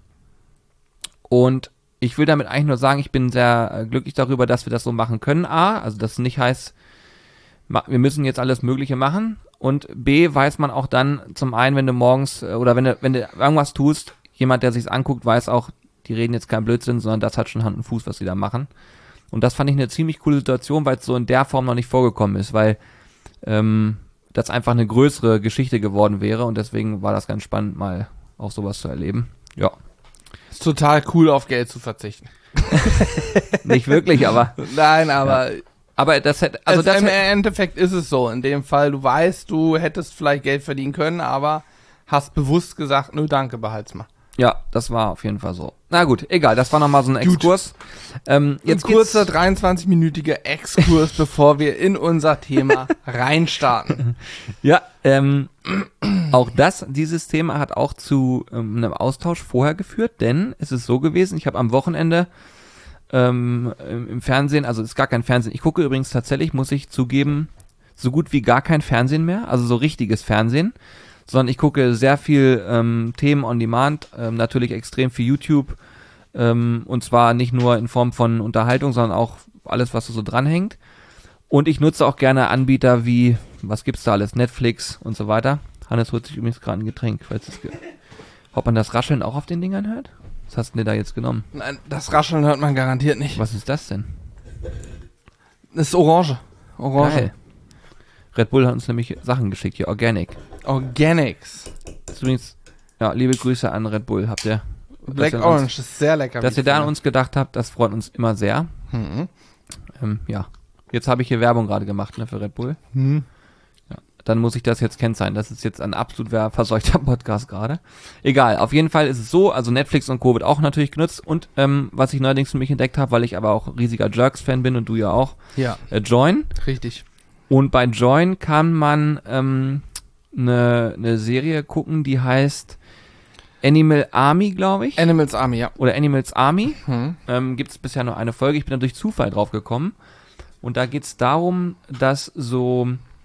Und ich will damit eigentlich nur sagen, ich bin sehr äh, glücklich darüber, dass wir das so machen können. A, also das nicht heißt, ma- wir müssen jetzt alles Mögliche machen. Und B, weiß man auch dann zum einen, wenn du morgens äh, oder wenn du, wenn du irgendwas tust, jemand, der sich's anguckt, weiß auch, die reden jetzt kein Blödsinn, sondern das hat schon Hand und Fuß, was sie da machen. Und das fand ich eine ziemlich coole Situation, weil es so in der Form noch nicht vorgekommen ist, weil ähm, das einfach eine größere Geschichte geworden wäre, und deswegen war das ganz spannend, mal auch sowas zu erleben. Ja. Ist total cool, auf Geld zu verzichten. Nicht wirklich, aber Nein, aber aber das hätte, also also das im hätte, Endeffekt ist es so. In dem Fall, du weißt, du hättest vielleicht Geld verdienen können, aber hast bewusst gesagt, nö, danke, behalt's mal. ja, das war auf jeden Fall so. Na gut, egal, das war nochmal so ein Exkurs. Ähm, jetzt Ein kurzer geht's- dreiundzwanzig-minütiger Exkurs, bevor wir in unser Thema reinstarten. Ja, ähm, auch das, dieses Thema hat auch zu ähm, einem Austausch vorher geführt, denn es ist so gewesen, ich habe am Wochenende ähm, im, im Fernsehen, also es ist gar kein Fernsehen, ich gucke übrigens tatsächlich, muss ich zugeben, so gut wie gar kein Fernsehen mehr, also so richtiges Fernsehen, sondern ich gucke sehr viel ähm, Themen on Demand, ähm, natürlich extrem viel YouTube, ähm, und zwar nicht nur in Form von Unterhaltung, sondern auch alles, was so dranhängt. Und ich nutze auch gerne Anbieter wie, was gibt's da alles, Netflix und so weiter. Hannes holt sich übrigens gerade ein Getränk, falls es ge- ob man das Rascheln auch auf den Dingern hört? Was hast du denn da jetzt genommen? Nein, das Rascheln hört man garantiert nicht. Was ist das denn? Das ist Orange. Orange. Geil. Red Bull hat uns nämlich Sachen geschickt hier, Organic. Organics. Das ist übrigens, ja, liebe Grüße an Red Bull, habt ihr. Black dass ihr Orange uns, ist sehr lecker. Dass ihr da an uns gedacht habt, das freut uns immer sehr. Mhm. Ähm, ja, jetzt habe ich hier Werbung gerade gemacht, ne, für Red Bull. Mhm. Ja, dann muss ich das jetzt kennzeichnen. Das ist jetzt ein absolut ver- verseuchter Podcast gerade. Egal, auf jeden Fall ist es so, also Netflix und Co. wird auch natürlich genutzt. Und ähm, was ich neuerdings für mich entdeckt habe, weil ich aber auch riesiger Jerks-Fan bin und du ja auch, Ja, äh, Join. richtig. Und bei Join kann man ähm, eine ne Serie gucken, die heißt Animal Army, glaube ich. Animals Army, ja. Oder Animals Army. Mhm. Ähm, gibt es bisher nur eine Folge. Ich bin da durch Zufall drauf gekommen. Und da geht es darum, dass so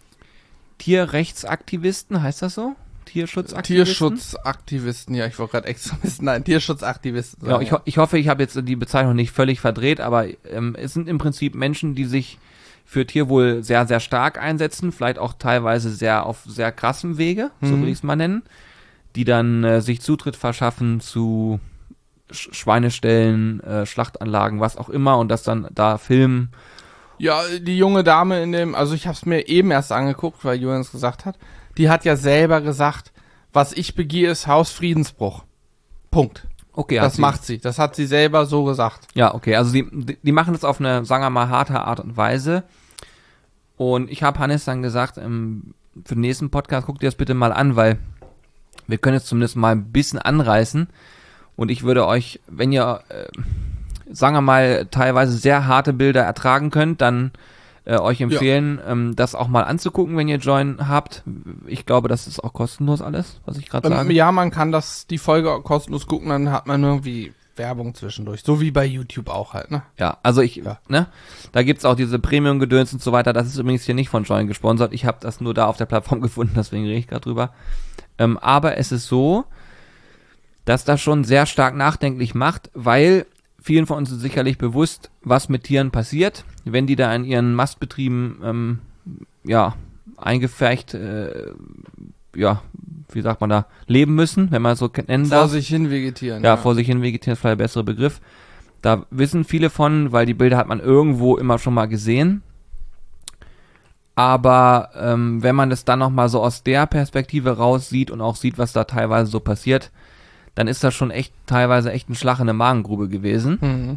Tierrechtsaktivisten, heißt das so? Tierschutzaktivisten? Tierschutzaktivisten, ja, ich wollte gerade Extremisten, nein, Tierschutzaktivisten Genau, sagen. ich, ho- ich hoffe, ich habe jetzt die Bezeichnung nicht völlig verdreht, aber ähm, es sind im Prinzip Menschen, die sich für Tierwohl sehr, sehr stark einsetzen, vielleicht auch teilweise sehr auf sehr krassem Wege, so Mhm. würde ich es mal nennen, die dann äh, sich Zutritt verschaffen zu Sch- Schweineställen, äh, Schlachtanlagen, was auch immer und das dann da filmen. Ja, die junge Dame in dem, also ich habe es mir eben erst angeguckt, weil Julian es gesagt hat, die hat ja selber gesagt, was ich begehe, ist Hausfriedensbruch. Punkt. Okay, hat Das sie- macht sie. Das hat sie selber so gesagt. Ja, okay, also die, die, die machen das auf eine, sagen wir mal, harte Art und Weise. Und ich habe Hannes dann gesagt, ähm, für den nächsten Podcast guck dir das bitte mal an, weil wir können jetzt zumindest mal ein bisschen anreißen. Und ich würde euch, wenn ihr, äh, sagen wir mal, teilweise sehr harte Bilder ertragen könnt, dann äh, euch empfehlen, ähm, das auch mal anzugucken, wenn ihr Join habt. Ich glaube, das ist auch kostenlos alles, was ich gerade Ähm, sage. ja, man kann das, die Folge kostenlos gucken, dann hat man irgendwie Werbung zwischendurch. So wie bei YouTube auch halt, ne? Ja, also ich, Ja. ne, da gibt's auch diese Premium-Gedöns und so weiter. Das ist übrigens hier nicht von Join gesponsert. Ich habe das nur da auf der Plattform gefunden, deswegen rede ich gerade drüber. Ähm, aber es ist so, dass das schon sehr stark nachdenklich macht, weil vielen von uns ist sicherlich bewusst, was mit Tieren passiert, wenn die da in ihren Mastbetrieben, ähm, ja, eingefärcht, äh, ja, wie sagt man da, leben müssen, wenn man es so nennen Vor darf. sich hin vegetieren. Ja, vor sich hin vegetieren ist vielleicht der bessere Begriff. Da wissen viele von, weil die Bilder hat man irgendwo immer schon mal gesehen. Aber ähm, wenn man das dann nochmal so aus der Perspektive raus sieht und auch sieht, was da teilweise so passiert, dann ist das schon echt teilweise echt ein Schlag in eine Magengrube gewesen. Mhm.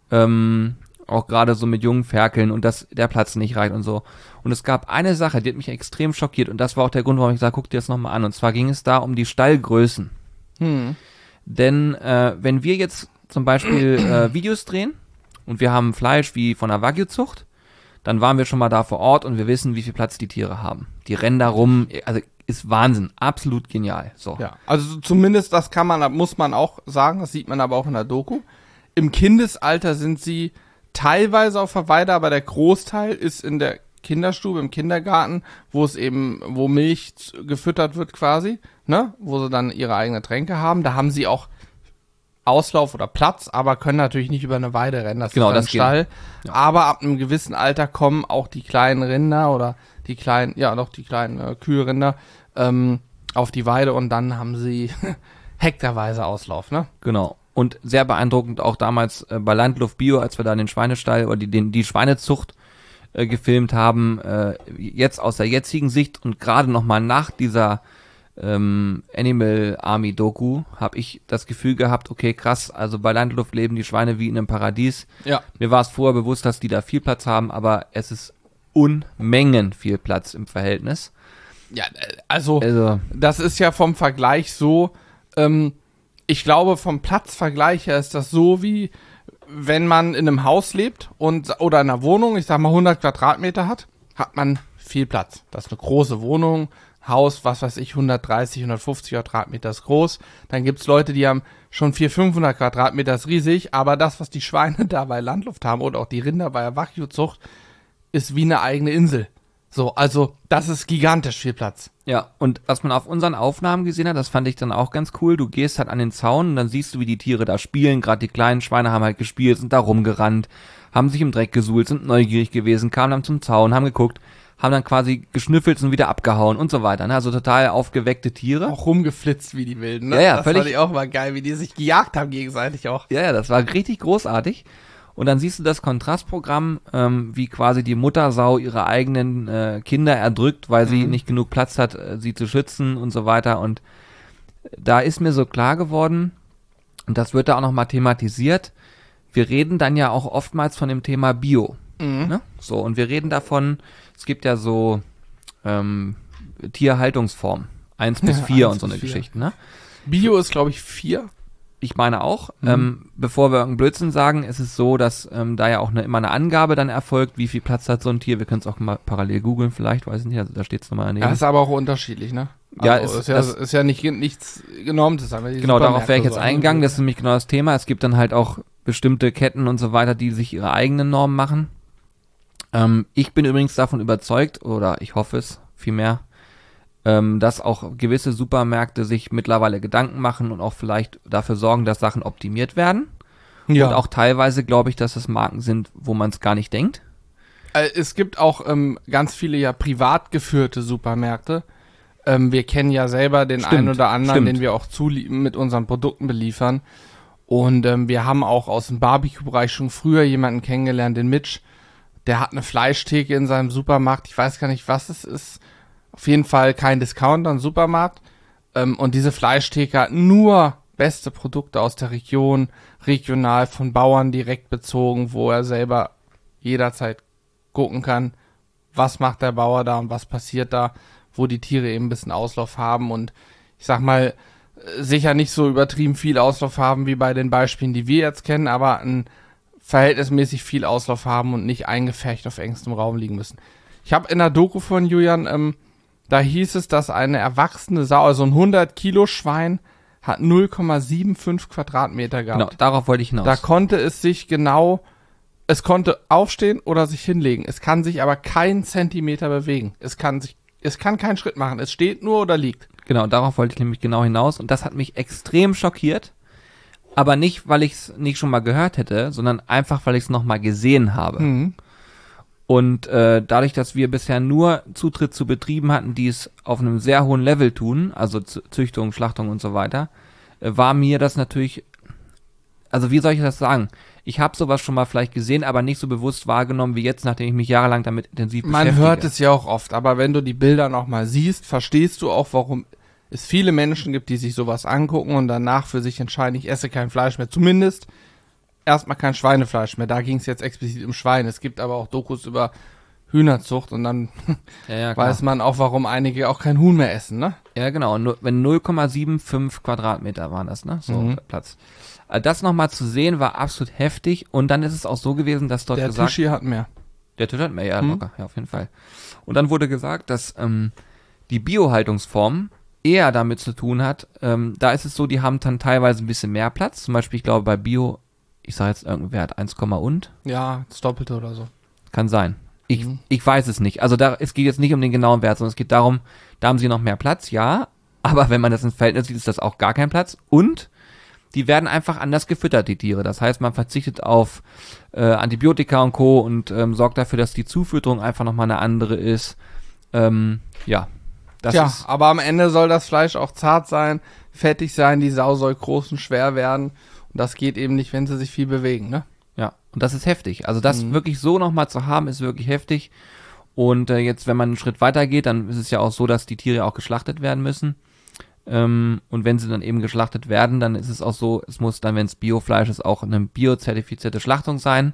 Ähm, auch gerade so mit jungen Ferkeln und dass der Platz nicht reicht und so. Und es gab eine Sache, die hat mich extrem schockiert und das war auch der Grund, warum ich sage, guck dir das nochmal an. Und zwar ging es da um die Stallgrößen. Mhm. Denn äh, wenn wir jetzt zum Beispiel äh, Videos drehen und wir haben Fleisch wie von der Wagyu-Zucht, dann waren wir schon mal da vor Ort und wir wissen, wie viel Platz die Tiere haben. Die rennen da rum, also ist Wahnsinn, absolut genial. So. Ja, also zumindest das kann man, muss man auch sagen, das sieht man aber auch in der Doku. Im Kindesalter sind sie teilweise auf der Weide, aber der Großteil ist in der Kinderstube, im Kindergarten, wo es eben, wo Milch z- gefüttert wird quasi, ne, wo sie dann ihre eigene Tränke haben. Da haben sie auch Auslauf oder Platz, aber können natürlich nicht über eine Weide rennen. Das Genau, ist dann das geht. Stall. Ja. Aber ab einem gewissen Alter kommen auch die kleinen Rinder oder die kleinen, ja doch die kleinen äh, Kühlrinder ähm, auf die Weide und dann haben sie hektarweise Auslauf, ne? Genau. Und sehr beeindruckend auch damals äh, bei Landluft Bio, als wir da den Schweinestall oder die, den, die Schweinezucht äh, gefilmt haben, äh, jetzt aus der jetzigen Sicht und gerade nochmal nach dieser ähm, Animal Army Doku habe ich das Gefühl gehabt, okay, krass, also bei Landluft leben die Schweine wie in einem Paradies. Ja. Mir war es vorher bewusst, dass die da viel Platz haben, aber es ist Unmengen viel Platz im Verhältnis. Ja, äh, also Also, das ist ja vom Vergleich so, ähm, ich glaube vom Platzvergleich her ist das so wie, wenn man in einem Haus lebt und oder in einer Wohnung, ich sag mal hundert Quadratmeter hat, hat man viel Platz. Das ist eine große Wohnung, Haus, was weiß ich, hundertdreißig, hundertfünfzig Quadratmeter ist groß. Dann gibt's Leute, die haben schon vierhundert, fünfhundert Quadratmeter, ist riesig, aber das, was die Schweine da bei Landluft haben oder auch die Rinder bei der Wagyu-Zucht, ist wie eine eigene Insel. So, also das ist gigantisch viel Platz. Ja, und was man auf unseren Aufnahmen gesehen hat, das fand ich dann auch ganz cool. Du gehst halt an den Zaun und dann siehst du, wie die Tiere da spielen. Gerade die kleinen Schweine haben halt gespielt, sind da rumgerannt, haben sich im Dreck gesuhlt, sind neugierig gewesen, kamen dann zum Zaun, haben geguckt, haben dann quasi geschnüffelt und wieder abgehauen und so weiter. Ne? Also total aufgeweckte Tiere. Auch rumgeflitzt wie die Wilden, ne? Ja, ja, das völlig. fand ich auch mal geil, wie die sich gejagt haben gegenseitig auch. Ja, ja, das war richtig großartig. Und dann siehst du das Kontrastprogramm, ähm, wie quasi die Muttersau ihre eigenen äh, Kinder erdrückt, weil sie Mhm. nicht genug Platz hat, äh, sie zu schützen und so weiter. Und da ist mir so klar geworden, und das wird da auch nochmal thematisiert, wir reden dann ja auch oftmals von dem Thema Bio. Mhm. Ne? So, und wir reden davon, es gibt ja so ähm, Tierhaltungsformen, eins bis Ja, vier eins und so bis eine vier. Geschichte, ne? Bio ist, glaube ich, vier. Ich meine auch, Mhm. ähm, bevor wir irgendeinen Blödsinn sagen, ist es so, dass ähm, da ja auch eine, immer eine Angabe dann erfolgt, wie viel Platz hat so ein Tier. Wir können es auch mal parallel googeln vielleicht, weiß ich nicht, also da steht es nochmal daneben. Ja, ist aber auch unterschiedlich, ne? Ja, Also, ist- ist, ja, das- ist ja nicht, nichts Genormtes. Aber die Genau, darauf Supermärkte wäre ich jetzt so, eingegangen, das ist nämlich genau das Thema. Es gibt dann halt auch bestimmte Ketten und so weiter, die sich ihre eigenen Normen machen. Ähm, ich bin übrigens davon überzeugt, oder ich hoffe es vielmehr, ähm, dass auch gewisse Supermärkte sich mittlerweile Gedanken machen und auch vielleicht dafür sorgen, dass Sachen optimiert werden. Ja. Und auch teilweise glaube ich, dass es Marken sind, wo man es gar nicht denkt. Äh, Es gibt auch ähm, ganz viele ja privat geführte Supermärkte. Ähm, wir kennen ja selber den Stimmt, einen oder anderen, stimmt. den wir auch zulie- mit unseren Produkten beliefern. Und ähm, wir haben auch aus dem Barbecue-Bereich schon früher jemanden kennengelernt, den Mitch. Der hat eine Fleischtheke in seinem Supermarkt. Ich weiß gar nicht, was es ist. Auf jeden Fall kein Discounter, ein Supermarkt. Ähm, und diese Fleischtheke hat nur beste Produkte aus der Region, regional von Bauern direkt bezogen, wo er selber jederzeit gucken kann, was macht der Bauer da und was passiert da, wo die Tiere eben ein bisschen Auslauf haben und ich sag mal, äh, sicher nicht so übertrieben viel Auslauf haben wie bei den Beispielen, die wir jetzt kennen, aber ein verhältnismäßig viel Auslauf haben und nicht eingefärcht auf engstem Raum liegen müssen. Ich habe in der Doku von Julian, ähm, da hieß es, dass eine erwachsene Sau, also ein hundert Kilo Schwein, hat null Komma fünfundsiebzig Quadratmeter gehabt. Genau, darauf wollte ich hinaus. Da konnte es sich genau, es konnte aufstehen oder sich hinlegen. Es kann sich aber keinen Zentimeter bewegen. Es kann sich, es kann keinen Schritt machen. Es steht nur oder liegt. Genau, darauf wollte ich nämlich genau hinaus. Und das hat mich extrem schockiert. Aber nicht, weil ich es nicht schon mal gehört hätte, sondern einfach, weil ich es nochmal gesehen habe. Mhm. Und äh, dadurch, dass wir bisher nur Zutritt zu Betrieben hatten, die es auf einem sehr hohen Level tun, also Z- Züchtung, Schlachtung und so weiter, äh, war mir das natürlich, also wie soll ich das sagen? Ich habe sowas schon mal vielleicht gesehen, aber nicht so bewusst wahrgenommen wie jetzt, nachdem ich mich jahrelang damit intensiv Man beschäftige. hört es ja auch oft, aber wenn du die Bilder nochmal siehst, verstehst du auch, warum es viele Menschen gibt, die sich sowas angucken und danach für sich entscheiden, ich esse kein Fleisch mehr. Zumindest erstmal kein Schweinefleisch mehr. Da ging es jetzt explizit um Schwein. Es gibt aber auch Dokus über Hühnerzucht und dann Ja, ja, klar. weiß man auch, warum einige auch kein Huhn mehr essen, ne? Ja, genau. Nur, wenn null Komma fünfundsiebzig Quadratmeter waren das, ne? So Mhm. Platz. Äh, Das nochmal zu sehen war absolut heftig. Und dann ist es auch so gewesen, dass dort Der gesagt... Tisch hier hat mehr. Der Tisch hat mehr, ja, Mhm. locker. Ja, auf jeden Fall. Und dann wurde gesagt, dass ähm, die Biohaltungsform eher damit zu tun hat. Ähm, da ist es so, die haben dann teilweise ein bisschen mehr Platz. Zum Beispiel, ich glaube, bei Bio, ich sage jetzt irgendeinen Wert, eins, und. Ja, das Doppelte oder so. Kann sein. Ich, Mhm. ich weiß es nicht. Also da, es geht jetzt nicht um den genauen Wert, sondern es geht darum, da haben sie noch mehr Platz, ja. Aber wenn man das ins Verhältnis sieht, ist das auch gar kein Platz. Und die werden einfach anders gefüttert, die Tiere. Das heißt, man verzichtet auf äh, Antibiotika und Co. und ähm, sorgt dafür, dass die Zufütterung einfach nochmal eine andere ist. Ähm, ja, das Tja, ist... aber am Ende soll das Fleisch auch zart sein, fettig sein, die Sau soll groß und schwer werden. Und das geht eben nicht, wenn sie sich viel bewegen, ne? Ja, und das ist heftig. Also das Mhm. wirklich so nochmal zu haben, ist wirklich heftig. Und äh, jetzt, wenn man einen Schritt weiter geht, dann ist es ja auch so, dass die Tiere auch geschlachtet werden müssen. Ähm, und wenn sie dann eben geschlachtet werden, dann ist es auch so, es muss dann, wenn es Biofleisch ist, auch eine biozertifizierte Schlachtung sein.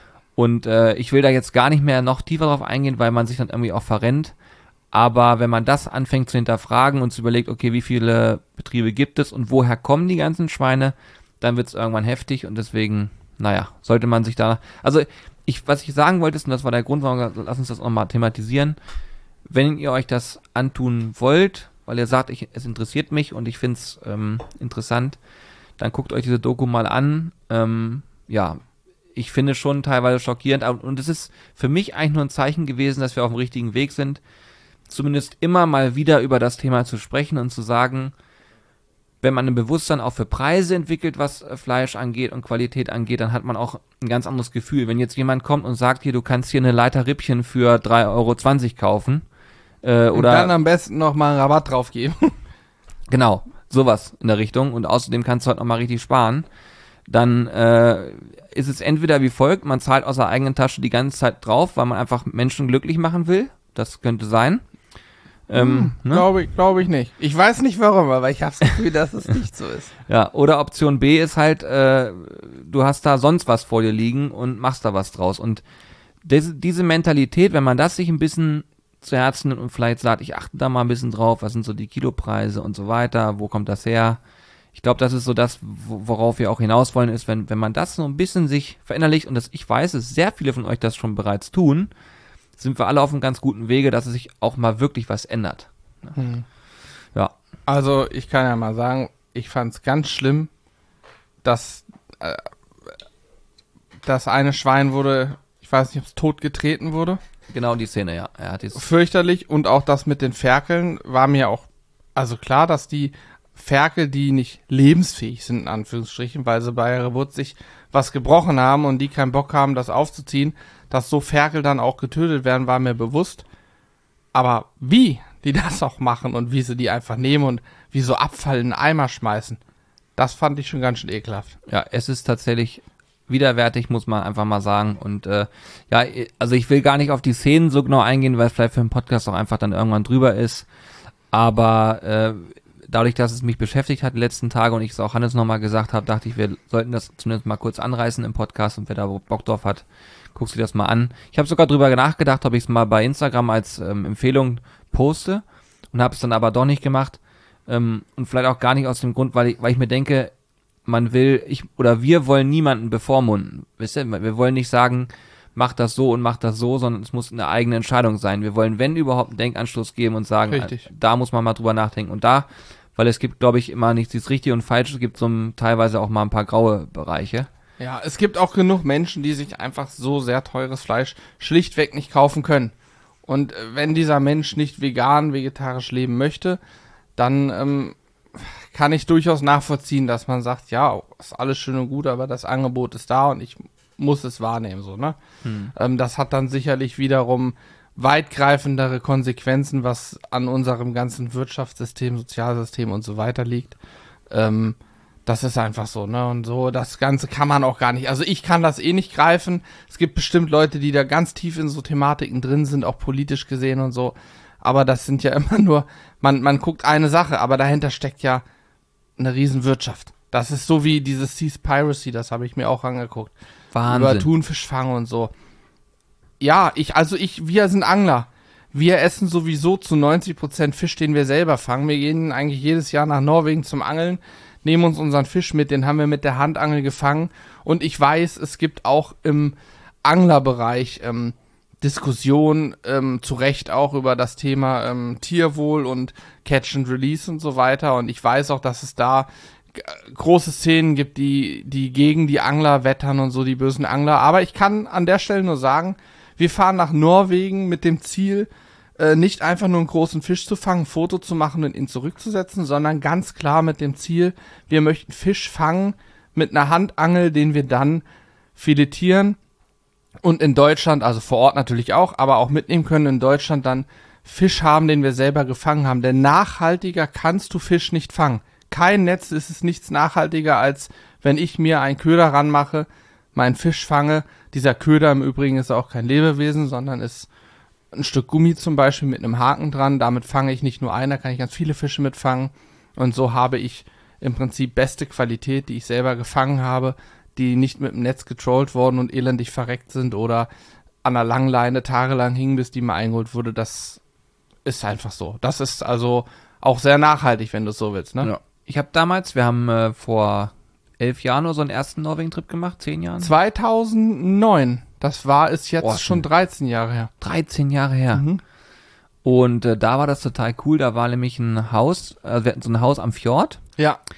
Und äh, ich will da jetzt gar nicht mehr noch tiefer drauf eingehen, weil man sich dann irgendwie auch verrennt. Aber wenn man das anfängt zu hinterfragen und zu überlegt, okay, wie viele Betriebe gibt es und woher kommen die ganzen Schweine, dann wird es irgendwann heftig und deswegen, naja, sollte man sich da, also ich, was ich sagen wollte, ist, und das war der Grund, warum wir, lass uns das auch mal thematisieren, wenn ihr euch das antun wollt, weil ihr sagt, ich, es interessiert mich und ich finde es ähm, interessant, dann guckt euch diese Doku mal an. Ähm, ja, ich finde schon teilweise schockierend. Und es ist für mich eigentlich nur ein Zeichen gewesen, dass wir auf dem richtigen Weg sind, zumindest immer mal wieder über das Thema zu sprechen und zu sagen, wenn man ein Bewusstsein auch für Preise entwickelt, was Fleisch angeht und Qualität angeht, dann hat man auch ein ganz anderes Gefühl. Wenn jetzt jemand kommt und sagt, hier, du kannst hier eine Leiter Rippchen für drei Euro zwanzig kaufen, äh, und oder dann am besten noch mal einen Rabatt drauf geben. Genau, sowas in der Richtung. Und außerdem kannst du halt noch mal richtig sparen. Dann äh, ist es entweder wie folgt, man zahlt aus der eigenen Tasche die ganze Zeit drauf, weil man einfach Menschen glücklich machen will. Das könnte sein. Ähm, hm, ne? Glaube ich, glaube ich nicht. Ich weiß nicht warum, aber ich habe das Gefühl, dass es nicht so ist. Ja, oder Option B ist halt, äh, du hast da sonst was vor dir liegen und machst da was draus. Und diese, diese Mentalität, wenn man das sich ein bisschen zu Herzen nimmt und vielleicht sagt, ich achte da mal ein bisschen drauf, was sind so die Kilopreise und so weiter, wo kommt das her? Ich glaube, das ist so das, worauf wir auch hinaus wollen, ist, wenn, wenn man das so ein bisschen sich verinnerlicht, und das, ich weiß, dass sehr viele von euch das schon bereits tun, sind wir alle auf einem ganz guten Wege, dass es sich auch mal wirklich was ändert. Hm. Ja. Also ich kann ja mal sagen, ich fand es ganz schlimm, dass äh, das eine Schwein wurde, ich weiß nicht, ob es tot getreten wurde. Genau die Szene, ja. Er hat jetzt Fürchterlich. Und auch das mit den Ferkeln war mir auch, also klar, dass die Ferkel, die nicht lebensfähig sind, in Anführungsstrichen, weil sie bei ihrer Geburt sich was gebrochen haben und die keinen Bock haben, das aufzuziehen, dass so Ferkel dann auch getötet werden, war mir bewusst. Aber wie die das auch machen und wie sie die einfach nehmen und wie so Abfall in den Eimer schmeißen, das fand ich schon ganz schön ekelhaft. Ja, es ist tatsächlich widerwärtig, muss man einfach mal sagen. Und äh, ja, also ich will gar nicht auf die Szenen so genau eingehen, weil es vielleicht für den Podcast auch einfach dann irgendwann drüber ist. Aber äh, dadurch, dass es mich beschäftigt hat die letzten Tage und ich es auch Hannes nochmal gesagt habe, dachte ich, wir sollten das zumindest mal kurz anreißen im Podcast, und wer da Bock drauf hat, guckst du dir das mal an. Ich habe sogar drüber nachgedacht, ob ich es mal bei Instagram als ähm, Empfehlung poste, und habe es dann aber doch nicht gemacht. Ähm, und vielleicht auch gar nicht aus dem Grund, weil ich, weil ich mir denke, man will, ich oder wir wollen niemanden bevormunden. Wisst ihr, wir wollen nicht sagen, mach das so und mach das so, sondern es muss eine eigene Entscheidung sein. Wir wollen, wenn überhaupt, einen Denkanstoß geben und sagen, Richtig. da muss man mal drüber nachdenken. Und da, weil es gibt, glaube ich, immer nichts das Richtige und Falsche, es gibt so ein, teilweise auch mal ein paar graue Bereiche. Ja, es gibt auch genug Menschen, die sich einfach so sehr teures Fleisch schlichtweg nicht kaufen können. Und äh, wenn dieser Mensch nicht vegan, vegetarisch leben möchte, dann ähm, kann ich durchaus nachvollziehen, dass man sagt, ja, ist alles schön und gut, aber das Angebot ist da und ich muss es wahrnehmen, so, ne? Hm. Ähm, das hat dann sicherlich wiederum weitgreifendere Konsequenzen, was an unserem ganzen Wirtschaftssystem, Sozialsystem und so weiter liegt. Ähm, das ist einfach so, ne? Und so, das Ganze kann man auch gar nicht, also ich kann das eh nicht greifen. Es gibt bestimmt Leute, die da ganz tief in so Thematiken drin sind, auch politisch gesehen und so. Aber das sind ja immer nur, man, man guckt eine Sache, aber dahinter steckt ja eine Riesenwirtschaft. Das ist so wie dieses Seaspiracy, das habe ich mir auch angeguckt. Wahnsinn. Über Thunfischfang und so. Ja, ich, also ich, wir sind Angler. Wir essen sowieso zu neunzig Prozent Fisch, den wir selber fangen. Wir gehen eigentlich jedes Jahr nach Norwegen zum Angeln, nehmen uns unseren Fisch mit, den haben wir mit der Handangel gefangen. Und ich weiß, es gibt auch im Anglerbereich ähm, Diskussion, ähm, zu Recht auch über das Thema ähm, Tierwohl und Catch and Release und so weiter. Und ich weiß auch, dass es da g- große Szenen gibt, die, die gegen die Angler wettern und so, die bösen Angler. Aber ich kann an der Stelle nur sagen, wir fahren nach Norwegen mit dem Ziel, äh, nicht einfach nur einen großen Fisch zu fangen, ein Foto zu machen und ihn zurückzusetzen, sondern ganz klar mit dem Ziel, wir möchten Fisch fangen mit einer Handangel, den wir dann filetieren und in Deutschland, also vor Ort natürlich auch, aber auch mitnehmen können, in Deutschland dann Fisch haben, den wir selber gefangen haben. Denn nachhaltiger kannst du Fisch nicht fangen. Kein Netz ist es nichts nachhaltiger, als wenn ich mir einen Köder ranmache, meinen Fisch fange. Dieser Köder im Übrigen ist auch kein Lebewesen, sondern ist ein Stück Gummi zum Beispiel mit einem Haken dran. Damit fange ich nicht nur einen, da kann ich ganz viele Fische mitfangen. Und so habe ich im Prinzip beste Qualität, die ich selber gefangen habe, die nicht mit dem Netz getrollt worden und elendig verreckt sind oder an einer langen Leine tagelang hingen, bis die mal eingeholt wurde. Das ist einfach so. Das ist also auch sehr nachhaltig, wenn du es so willst, ne? Ja. Ich habe damals, wir haben äh, vor elf Jahren nur so einen ersten Norwegen-Trip gemacht, zehn Jahren? zweitausendneun. Das war es jetzt Oh, schon dreizehn Jahre her. dreizehn Jahre her. Mhm. Und äh, da war das total cool. Da war nämlich ein Haus, also wir hatten so ein Haus am Fjord. Ja.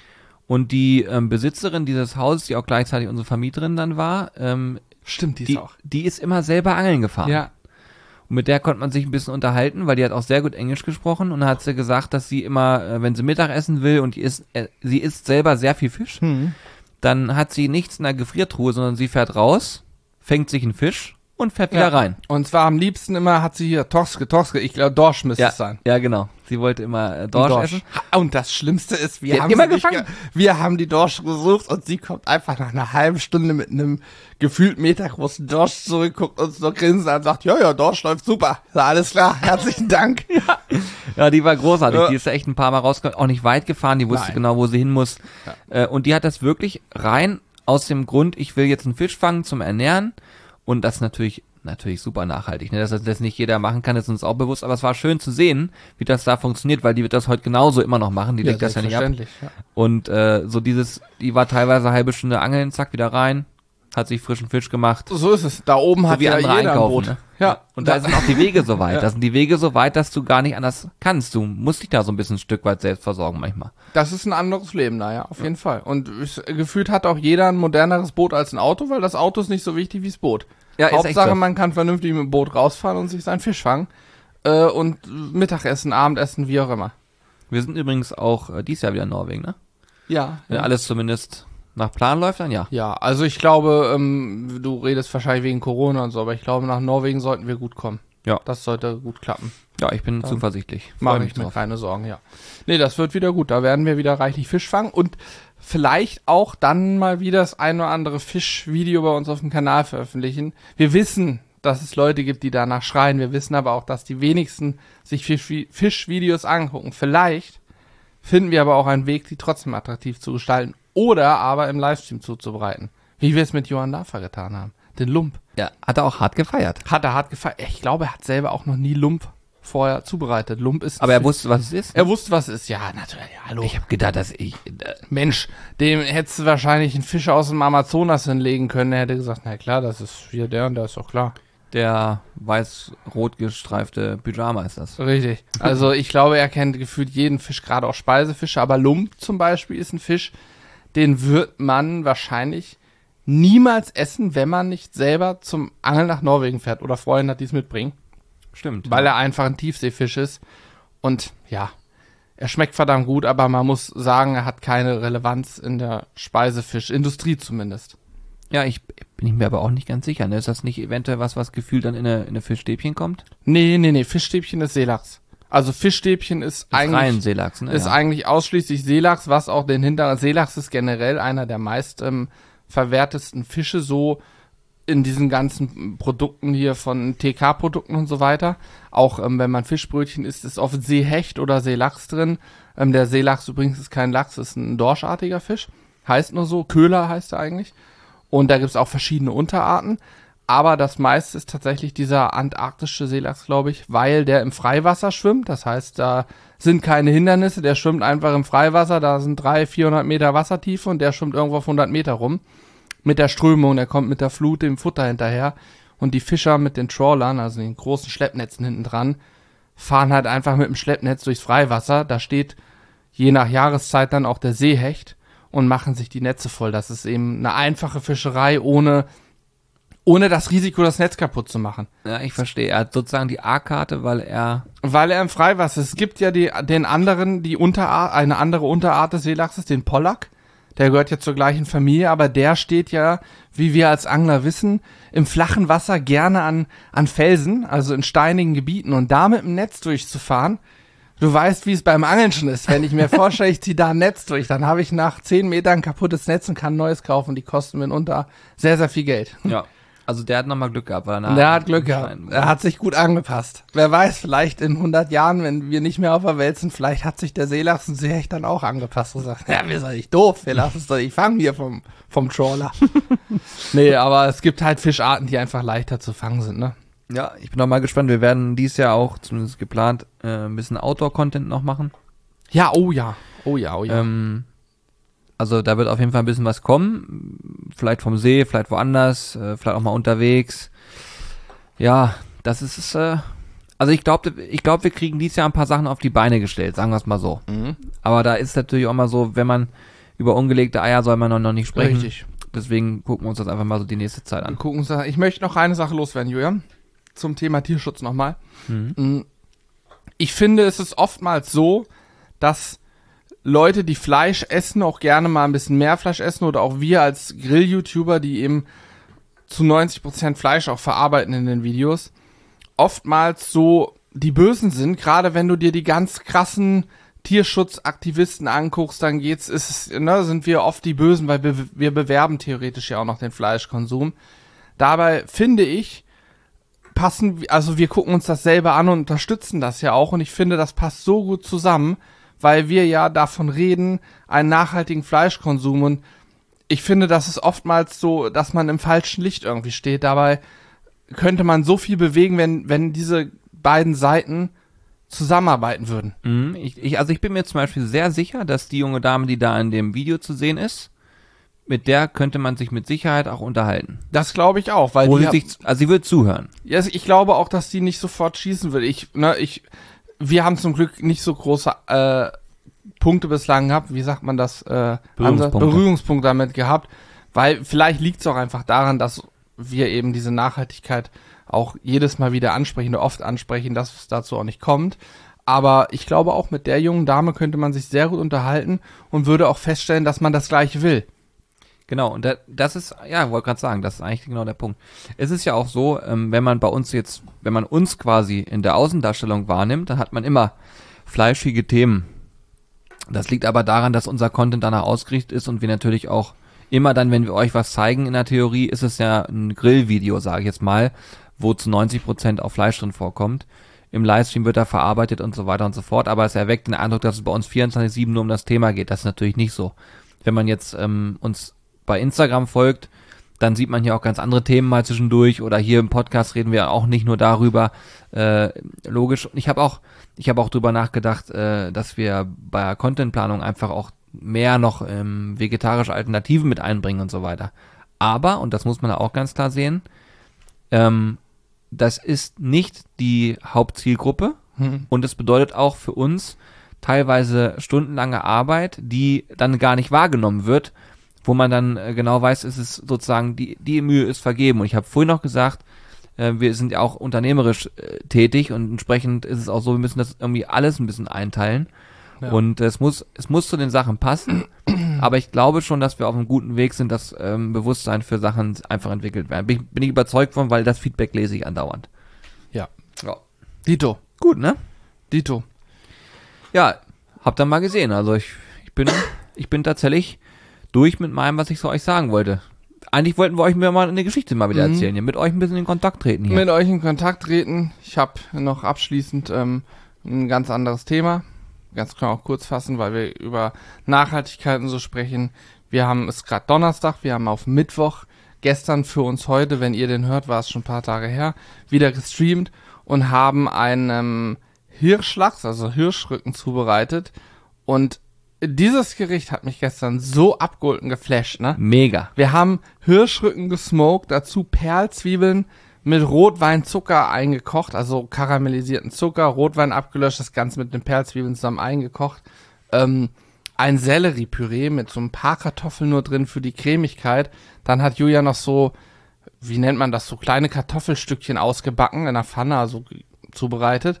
Und die ähm, Besitzerin dieses Hauses, die auch gleichzeitig unsere Vermieterin dann war, ähm, Stimmt, die ist die, auch. die ist immer selber angeln gefahren. Ja. Und mit der konnte man sich ein bisschen unterhalten, weil die hat auch sehr gut Englisch gesprochen und dann hat sie gesagt, dass sie immer, äh, wenn sie Mittag essen will und die isst, äh, sie isst selber sehr viel Fisch, Hm. dann hat sie nichts in der Gefriertruhe, sondern sie fährt raus, fängt sich einen Fisch und fährt wieder rein. Und zwar am liebsten immer hat sie hier Torske, Torske, ich glaube Dorsch müsste Ja, es sein. ja, genau. Sie wollte immer äh, Dorsch, Dorsch essen. Ha, Und das Schlimmste ist, wir Die hat haben immer sie nicht gefangen. ge- wir haben die Dorsch gesucht und sie kommt einfach nach einer halben Stunde mit einem gefühlt metergroßen Dorsch zurück, guckt uns nur grinsen an und sagt, ja, ja, Dorsch läuft super. Na, alles klar, herzlichen Dank. Ja, die war großartig. Ja. Die ist ja echt ein paar Mal rausgekommen, auch nicht weit gefahren. Die wusste Nein. genau, wo sie hin muss. Äh, und die hat das wirklich rein aus dem Grund, ich will jetzt einen Fisch fangen zum Ernähren. Und das ist natürlich, natürlich super nachhaltig. Ne? Dass das das nicht jeder machen kann, ist uns auch bewusst. Aber es war schön zu sehen, wie das da funktioniert, weil die wird das heute genauso immer noch machen. Die legt das ja nicht ab. selbstverständlich, ja. Und äh, so dieses, die war teilweise eine halbe Stunde angeln, zack, wieder rein, hat sich frischen Fisch gemacht. So ist es. Da oben hat wie ja andere jeder ein einkaufen, Boot. ne? Ja. Und da sind auch die Wege so weit. Ja. Da sind die Wege so weit, dass du gar nicht anders kannst. Du musst dich da so ein bisschen ein Stück weit selbst versorgen manchmal. Das ist ein anderes Leben da, ja, auf jeden Fall. Und es, gefühlt hat auch jeder ein moderneres Boot als ein Auto, weil das Auto ist nicht so wichtig wie das Boot. Ja, ist echt Hauptsache, so. man kann vernünftig mit dem Boot rausfahren und sich seinen Fisch fangen. Äh, und Mittagessen, Abendessen, wie auch immer. Wir sind übrigens auch äh, dieses Jahr wieder in Norwegen, ne? Ja. Wenn alles zumindest nach Plan läuft, dann ja. Ja, also ich glaube, ähm, du redest wahrscheinlich wegen Corona und so, aber ich glaube, nach Norwegen sollten wir gut kommen. Ja. Das sollte gut klappen. Ja, ich bin Dann zuversichtlich. Freu Mache mich ich mir drauf. keine Sorgen, ja. Nee, das wird wieder gut. Da werden wir wieder reichlich Fisch fangen und vielleicht auch dann mal wieder das ein oder andere Fischvideo bei uns auf dem Kanal veröffentlichen. Wir wissen, dass es Leute gibt, die danach schreien. Wir wissen aber auch, dass die wenigsten sich Fisch Fischvideos angucken. Vielleicht finden wir aber auch einen Weg, die trotzdem attraktiv zu gestalten oder aber im Livestream zuzubereiten. Wie wir es mit Johann Lafer getan haben. Den Lump. Ja, hat er auch hart gefeiert. Hat er hart gefallen. Ich glaube, er hat selber auch noch nie Lump vorher zubereitet. Lump ist ein Aber er Fisch- wusste, was es ist. Er wusste, was es ist. Ja, natürlich. Ja, hallo. Ich habe gedacht, dass ich... Äh, Mensch, dem hättest du wahrscheinlich einen Fisch aus dem Amazonas hinlegen können. Er hätte gesagt, na klar, das ist hier der und der ist doch klar. der weiß-rot gestreifte Pyjama ist das. Richtig. Also ich glaube, er kennt gefühlt jeden Fisch, gerade auch Speisefische. Aber Lump zum Beispiel ist ein Fisch, den wird man wahrscheinlich niemals essen, wenn man nicht selber zum Angeln nach Norwegen fährt oder Freunde hat, die es mitbringen. Stimmt. Weil er einfach ein Tiefseefisch ist. Und ja, er schmeckt verdammt gut, aber man muss sagen, er hat keine Relevanz in der Speisefischindustrie zumindest. Ja, ich bin mir aber auch nicht ganz sicher. Ne? Ist das nicht eventuell was, was gefühlt dann in eine, in eine Fischstäbchen kommt? Nee, nee, nee, Fischstäbchen ist Seelachs. Also Fischstäbchen ist Freien eigentlich, Seelachs, ne? ist ja. eigentlich ausschließlich Seelachs, was auch den hinteren, Seelachs ist generell einer der meist ähm, verwertesten Fische, so in diesen ganzen Produkten hier von T K-Produkten und so weiter. Auch ähm, wenn man Fischbrötchen isst, ist oft Seehecht oder Seelachs drin. Ähm, der Seelachs übrigens ist kein Lachs, ist ein dorschartiger Fisch. Heißt nur so, Köhler heißt er eigentlich. Und da gibt es auch verschiedene Unterarten. Aber das meiste ist tatsächlich dieser antarktische Seelachs, glaube ich, weil der im Freiwasser schwimmt. Das heißt, da sind keine Hindernisse. Der schwimmt einfach im Freiwasser. Da sind dreihundert, vierhundert Meter Wassertiefe und der schwimmt irgendwo auf hundert Meter rum. Mit der Strömung, der kommt mit der Flut dem Futter hinterher. Und die Fischer mit den Trawlern, also den großen Schleppnetzen hinten dran, fahren halt einfach mit dem Schleppnetz durchs Freiwasser. Da steht je nach Jahreszeit dann auch der Seehecht und machen sich die Netze voll. Das ist eben eine einfache Fischerei ohne, ohne das Risiko, das Netz kaputt zu machen. Ja, ich verstehe. Er hat sozusagen die A-Karte, weil er... Weil er im Freiwasser ist. Es gibt ja die, den anderen, die Unterart, eine andere Unterart des Seelachses, den Pollack. Der gehört ja zur gleichen Familie, aber der steht ja, wie wir als Angler wissen, im flachen Wasser gerne an, an Felsen, also in steinigen Gebieten. Und da mit dem Netz durchzufahren, du weißt, wie es beim Angeln schon ist. Wenn ich mir vorstelle, ich ziehe da ein Netz durch, dann habe ich nach zehn Metern ein kaputtes Netz und kann ein neues kaufen. Die kosten mitunter sehr, sehr viel Geld. Ja. Also der hat nochmal Glück gehabt. Weil er Der hat Glück gehabt. Er hat sich gut angepasst. Wer weiß, vielleicht in hundert Jahren, wenn wir nicht mehr auf der Welt sind, vielleicht hat sich der Seelachs und Seehecht dann auch angepasst und sagt, ja, wir sind nicht doof, wir lassen es doch nicht fangen hier vom, vom Trawler. Nee, aber es gibt halt Fischarten, die einfach leichter zu fangen sind, ne? Ja, ich bin noch mal gespannt. Wir werden dieses Jahr auch, zumindest geplant, äh, ein bisschen Outdoor-Content noch machen. Ja, oh ja. Oh ja, oh ja. Ähm, also da wird auf jeden Fall ein bisschen was kommen. Vielleicht vom See, vielleicht woanders, äh, vielleicht auch mal unterwegs. Ja, das ist es. Äh, also ich glaube, ich glaube, wir kriegen dieses Jahr ein paar Sachen auf die Beine gestellt, sagen wir es mal so. Mhm. Aber da ist natürlich auch mal so, wenn man Über ungelegte Eier soll man noch, noch nicht sprechen. Richtig. Deswegen gucken wir uns das einfach mal so die nächste Zeit Wir an. gucken uns das. Ich möchte noch eine Sache loswerden, Julian. Zum Thema Tierschutz nochmal. Mhm. Ich finde, es ist oftmals so, dass Leute, die Fleisch essen, auch gerne mal ein bisschen mehr Fleisch essen oder auch wir als Grill-YouTuber, die eben zu neunzig Prozent Fleisch auch verarbeiten in den Videos, oftmals so die Bösen sind. Gerade wenn du dir die ganz krassen Tierschutzaktivisten anguckst, dann geht's, ist es, ne, sind wir oft die Bösen, weil wir, wir bewerben theoretisch ja auch noch den Fleischkonsum. Dabei finde ich, passen, also wir gucken uns das selber an und unterstützen das ja auch und ich finde, das passt so gut zusammen, weil wir ja davon reden, einen nachhaltigen Fleischkonsum und ich finde, das ist oftmals so, dass man im falschen Licht irgendwie steht. Dabei könnte man so viel bewegen, wenn, wenn diese beiden Seiten zusammenarbeiten würden. Mhm. Ich, ich, also ich bin mir zum Beispiel sehr sicher, dass die junge Dame, die da in dem Video zu sehen ist, mit der könnte man sich mit Sicherheit auch unterhalten. Das glaube ich auch, weil Wo die sie sich, also sie wird zuhören. ja, ich glaube auch, dass die nicht sofort schießen würde. Ich, ne, ich, wir haben zum Glück nicht so große äh, Punkte bislang gehabt, wie sagt man das, äh, Berührungspunkte. Berührungspunkte damit gehabt, weil vielleicht liegt es auch einfach daran, dass wir eben diese Nachhaltigkeit auch jedes Mal wieder ansprechen oder oft ansprechen, dass es dazu auch nicht kommt. Aber ich glaube auch mit der jungen Dame könnte man sich sehr gut unterhalten und würde auch feststellen, dass man das Gleiche will. Genau, und da, das ist, ja, wollte gerade sagen, das ist eigentlich genau der Punkt. Es ist ja auch so, ähm, wenn man bei uns jetzt, wenn man uns quasi in der Außendarstellung wahrnimmt, dann hat man immer fleischige Themen. Das liegt aber daran, dass unser Content danach ausgerichtet ist und wir natürlich auch immer dann, wenn wir euch was zeigen in der Theorie, ist es ja ein Grillvideo, sage ich jetzt mal, wo zu neunzig Prozent auch Fleisch drin vorkommt. Im Livestream wird er verarbeitet und so weiter und so fort, aber es erweckt den Eindruck, dass es bei uns vierundzwanzig sieben nur um das Thema geht. Das ist natürlich nicht so. Wenn man jetzt ähm, uns bei Instagram folgt, dann sieht man hier auch ganz andere Themen mal zwischendurch oder hier im Podcast reden wir auch nicht nur darüber. Äh, logisch. Und ich habe auch, ich habe auch drüber nachgedacht, äh, dass wir bei der Contentplanung einfach auch mehr noch ähm, vegetarische Alternativen mit einbringen und so weiter. Aber, und das muss man auch ganz klar sehen, ähm, das ist nicht die Hauptzielgruppe Hm. und es bedeutet auch für uns teilweise stundenlange Arbeit, die dann gar nicht wahrgenommen wird, wo man dann äh, genau weiß, ist es sozusagen, die, die Mühe ist vergeben. Und ich habe vorhin noch gesagt, äh, wir sind ja auch unternehmerisch äh, tätig und entsprechend ist es auch so, wir müssen das irgendwie alles ein bisschen einteilen. Ja. Und äh, es muss, es muss zu den Sachen passen, aber ich glaube schon, dass wir auf einem guten Weg sind, dass ähm, Bewusstsein für Sachen einfach entwickelt werden. Bin ich, bin ich überzeugt von, weil das Feedback lese ich andauernd. Ja. Ja. Dito. Gut, ne? Dito. Ja, habt ihr mal gesehen. Also ich, ich bin, ich bin tatsächlich durch mit meinem, was ich so euch sagen wollte. Eigentlich wollten wir euch mal eine Geschichte mal wieder Mhm. erzählen, hier, mit euch ein bisschen in Kontakt treten hier. Mit euch in Kontakt treten. Ich habe noch abschließend ähm, ein ganz anderes Thema. Ganz klar auch kurz fassen, weil wir über Nachhaltigkeiten so sprechen. Wir haben es gerade Donnerstag, wir haben auf Mittwoch gestern für uns heute, wenn ihr den hört, war es schon ein paar Tage her, wieder gestreamt und haben einen ähm, Hirschlachs, also Hirschrücken zubereitet. Und dieses Gericht hat mich gestern so abgeholt und geflasht, ne? Mega. Wir haben Hirschrücken gesmoked, dazu Perlzwiebeln mit Rotweinzucker eingekocht, also karamellisierten Zucker, Rotwein abgelöscht, das Ganze mit den Perlzwiebeln zusammen eingekocht. Ähm, ein Selleriepüree mit so ein paar Kartoffeln nur drin für die Cremigkeit. Dann hat Julia noch so, wie nennt man das, so kleine Kartoffelstückchen ausgebacken in der Pfanne, also zubereitet.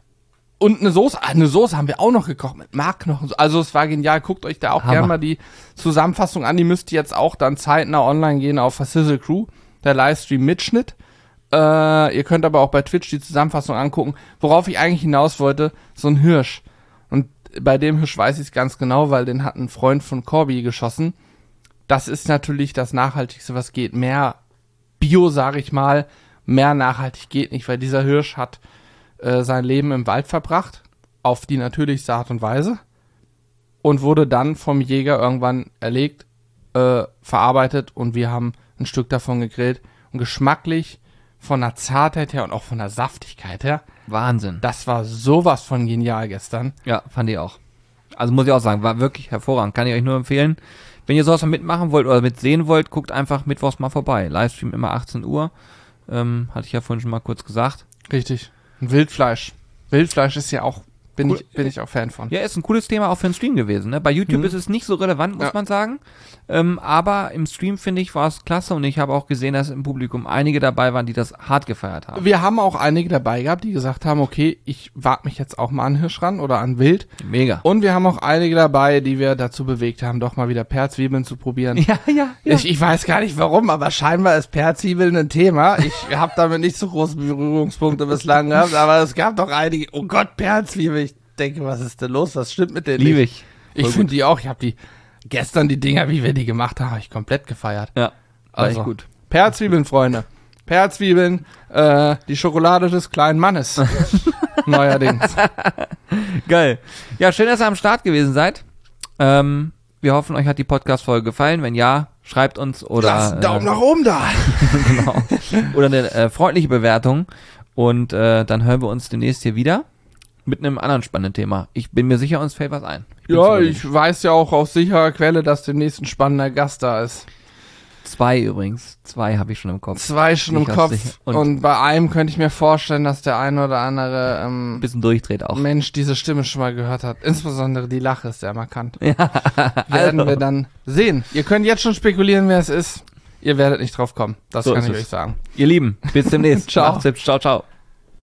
Und eine Soße, ah, eine Soße haben wir auch noch gekocht mit Markknochen. Also es war genial. Guckt euch da auch Hammer. gerne mal die Zusammenfassung an. Die müsst ihr jetzt auch dann zeitnah online gehen auf der Sizzle Crew, der Livestream-Mitschnitt. Äh, ihr könnt aber auch bei Twitch die Zusammenfassung angucken. Worauf ich eigentlich hinaus wollte, so ein Hirsch. Und bei dem Hirsch weiß ich es ganz genau, weil den hat ein Freund von Corby geschossen. Das ist natürlich das Nachhaltigste, was geht. Mehr Bio, sage ich mal, mehr nachhaltig geht nicht, weil dieser Hirsch hat äh, sein Leben im Wald verbracht, auf die natürlichste Art und Weise und wurde dann vom Jäger irgendwann erlegt, äh, verarbeitet und wir haben ein Stück davon gegrillt und geschmacklich von der Zartheit her und auch von der Saftigkeit her, Wahnsinn. das war sowas von genial gestern. Ja, fand ich auch. Also muss ich auch sagen, war wirklich hervorragend. Kann ich euch nur empfehlen. Wenn ihr sowas mal mitmachen wollt oder mitsehen wollt, guckt einfach mittwochs mal vorbei. Livestream immer achtzehn Uhr. Ähm, hatte ich ja vorhin schon mal kurz gesagt. Richtig. Und Wildfleisch. Wildfleisch ist ja auch Bin, Cool. ich, bin ich auch Fan von. Ja, ist ein cooles Thema auch für den Stream gewesen. Ne? Bei YouTube Mhm. ist es nicht so relevant, muss Ja. man sagen. Ähm, aber im Stream, finde ich, war es klasse und ich habe auch gesehen, dass im Publikum einige dabei waren, die das hart gefeiert haben. Wir haben auch einige dabei gehabt, die gesagt haben, okay, ich wag mich jetzt auch mal an Hirsch ran oder an Wild. Mega. Und wir haben auch einige dabei, die wir dazu bewegt haben, doch mal wieder Peerzwiebeln zu probieren. Ja, ja, ja. Ich, ich weiß gar nicht warum, aber scheinbar ist Peerzwiebeln ein Thema. Ich habe damit nicht so große Berührungspunkte bislang gehabt, aber es gab doch einige, oh Gott, Peerzwiebeln. Ich denke, was ist denn los? Was stimmt mit denen Liebe nicht? ich. Ich Voll finde die auch. Ich habe die gestern, die Dinger, wie wir die gemacht haben, habe ich komplett gefeiert. Ja, war Also, echt gut. Peerzwiebeln, Freunde. Peerzwiebeln, äh, die Schokolade des kleinen Mannes. Neuerdings. Geil. Ja, schön, dass ihr am Start gewesen seid. Ähm, wir hoffen, euch hat die Podcast-Folge gefallen. Wenn ja, schreibt uns oder Lasst einen Daumen äh, nach oben da. genau. Oder eine äh, freundliche Bewertung. Und äh, dann hören wir uns demnächst hier wieder mit einem anderen spannenden Thema. Ich bin mir sicher, uns fällt was ein. Ich bin Ja, zuversichtlich. ich weiß ja auch aus sicherer Quelle, dass demnächst ein spannender Gast da ist. Zwei übrigens. Zwei habe ich schon im Kopf. Zwei schon im Sicher, Kopf. sicher. Und, Und- bei einem könnte ich mir vorstellen, dass der eine oder andere Ein ähm, bisschen durchdreht auch. Mensch diese Stimme schon mal gehört hat. Insbesondere die Lache ist sehr markant. Ja, Werden also. wir dann sehen. Ihr könnt jetzt schon spekulieren, wer es ist. Ihr werdet nicht drauf kommen. Das So kann ist ich es. euch sagen. Ihr Lieben, bis demnächst. Ciao. Macht's hübsch. Ciao, ciao.